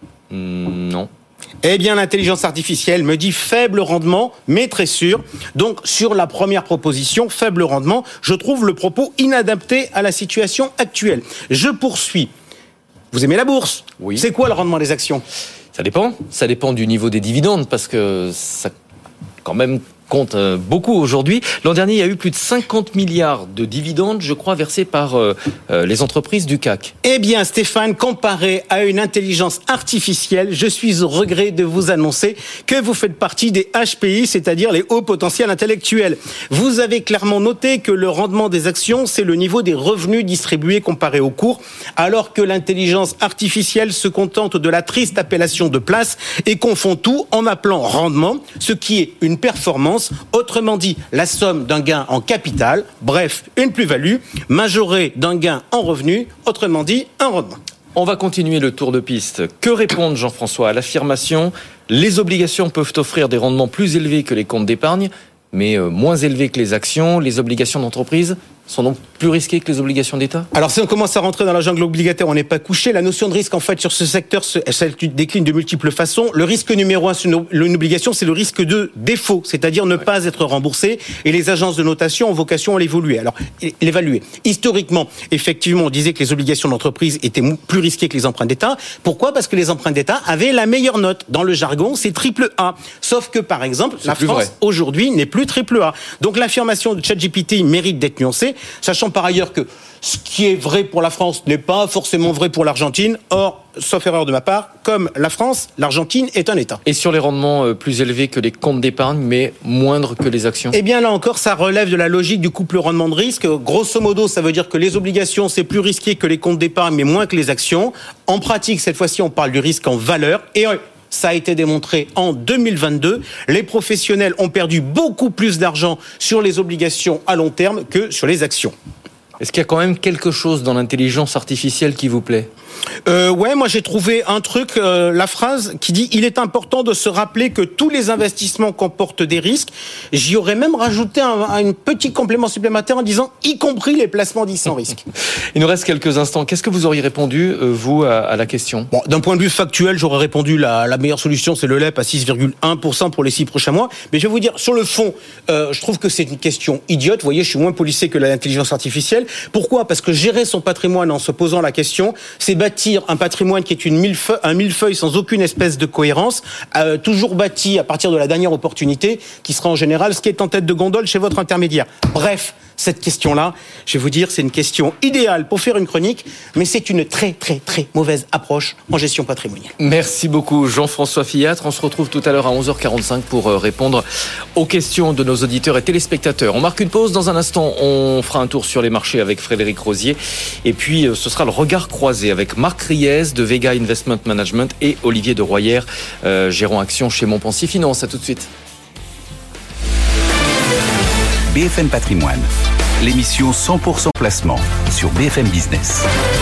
Speaker 2: mmh, Non.
Speaker 14: Eh bien, l'intelligence artificielle me dit faible rendement, mais très sûr. Donc, sur la première proposition, faible rendement, je trouve le propos inadapté à la situation actuelle. Je poursuis. Vous aimez la bourse ?
Speaker 2: Oui.
Speaker 14: C'est quoi le rendement des actions ?
Speaker 2: Ça dépend. Ça dépend du niveau des dividendes, parce que ça, quand même, compte beaucoup aujourd'hui. L'an dernier, il y a eu plus de cinquante milliards de dividendes, je crois, versés par euh, euh, les entreprises du C A C.
Speaker 14: Eh bien, Stéphane, comparé à une intelligence artificielle, je suis au regret de vous annoncer que vous faites partie des H P I, c'est-à-dire les hauts potentiels intellectuels. Vous avez clairement noté que le rendement des actions, c'est le niveau des revenus distribués comparé au cours, alors que l'intelligence artificielle se contente de la triste appellation de place et confond tout en appelant rendement, ce qui est une performance, autrement dit la somme d'un gain en capital, bref, une plus-value, majorée d'un gain en revenu, autrement dit un rendement.
Speaker 2: On va continuer le tour de piste. Que répondre, Jean-François, à l'affirmation « Les obligations peuvent offrir des rendements plus élevés que les comptes d'épargne, mais moins élevés que les actions, les obligations d'entreprise sont donc plus risquées que les obligations d'État ?»
Speaker 14: Alors si on commence à rentrer dans la jungle obligataire, on n'est pas couché. La notion de risque, en fait, sur ce secteur, elle décline de multiples façons. Le risque numéro un sur une obligation, c'est le risque de défaut, c'est-à-dire ne pas être remboursé. Et les agences de notation ont vocation à l'évaluer. Alors, l'évaluer. Historiquement, effectivement, on disait que les obligations d'entreprise étaient plus risquées que les emprunts d'État. Pourquoi ? Parce que les emprunts d'État avaient la meilleure note. Dans le jargon, c'est triple A. Sauf que, par exemple, la France, vrai. aujourd'hui, n'est plus triple A. Donc l'affirmation de ChatGPT mérite d'être nuancée, sachant par ailleurs que ce qui est vrai pour la France n'est pas forcément vrai pour l'Argentine. Or, sauf erreur de ma part, comme la France, l'Argentine est un État.
Speaker 2: Et sur les rendements plus élevés que les comptes d'épargne, mais moindres que les actions ?
Speaker 14: Eh bien là encore, ça relève de la logique du couple rendement de risque. Grosso modo, ça veut dire que les obligations, c'est plus risqué que les comptes d'épargne, mais moins que les actions. En pratique, cette fois-ci, on parle du risque en valeur. Et ça a été démontré en deux mille vingt-deux. Les professionnels ont perdu beaucoup plus d'argent sur les obligations à long terme que sur les actions.
Speaker 2: Est-ce qu'il y a quand même quelque chose dans l'intelligence artificielle qui vous plaît ?
Speaker 14: Euh, ouais, moi j'ai trouvé un truc, euh, la phrase qui dit « Il est important de se rappeler que tous les investissements comportent des risques ». J'y aurais même rajouté un, un petit complément supplémentaire en disant « y compris les placements dits sans risque ».
Speaker 2: Il nous reste quelques instants. Qu'est-ce que vous auriez répondu, euh, vous, à, à la question ?
Speaker 14: Bon, d'un point de vue factuel, j'aurais répondu la, la meilleure solution, c'est le L E P à six virgule un pour cent pour les six prochains mois. Mais je vais vous dire, sur le fond, euh, je trouve que c'est une question idiote. Vous voyez, je suis moins policé que l'intelligence artificielle. Pourquoi ? Parce que gérer son patrimoine en se posant la question, c'est bâtir un patrimoine qui est une millefeuille, un millefeuille sans aucune espèce de cohérence, euh, toujours bâti à partir de la dernière opportunité, qui sera en général ce qui est en tête de gondole chez votre intermédiaire. Bref, cette question-là, je vais vous dire, c'est une question idéale pour faire une chronique, mais c'est une très très très mauvaise approche en gestion patrimoniale.
Speaker 2: Merci beaucoup Jean-François Fillatre. On se retrouve tout à l'heure à onze heures quarante-cinq pour répondre aux questions de nos auditeurs et téléspectateurs. On marque une pause. Dans un instant, on fera un tour sur les marchés avec Frédéric Rosier. Et puis, ce sera le regard croisé avec Marc Riez de Vega Investment Management et Olivier de Royer, euh, gérant action chez Montpensier Finance. À tout de suite.
Speaker 1: B F M Patrimoine, l'émission cent pour cent placement sur B F M Business.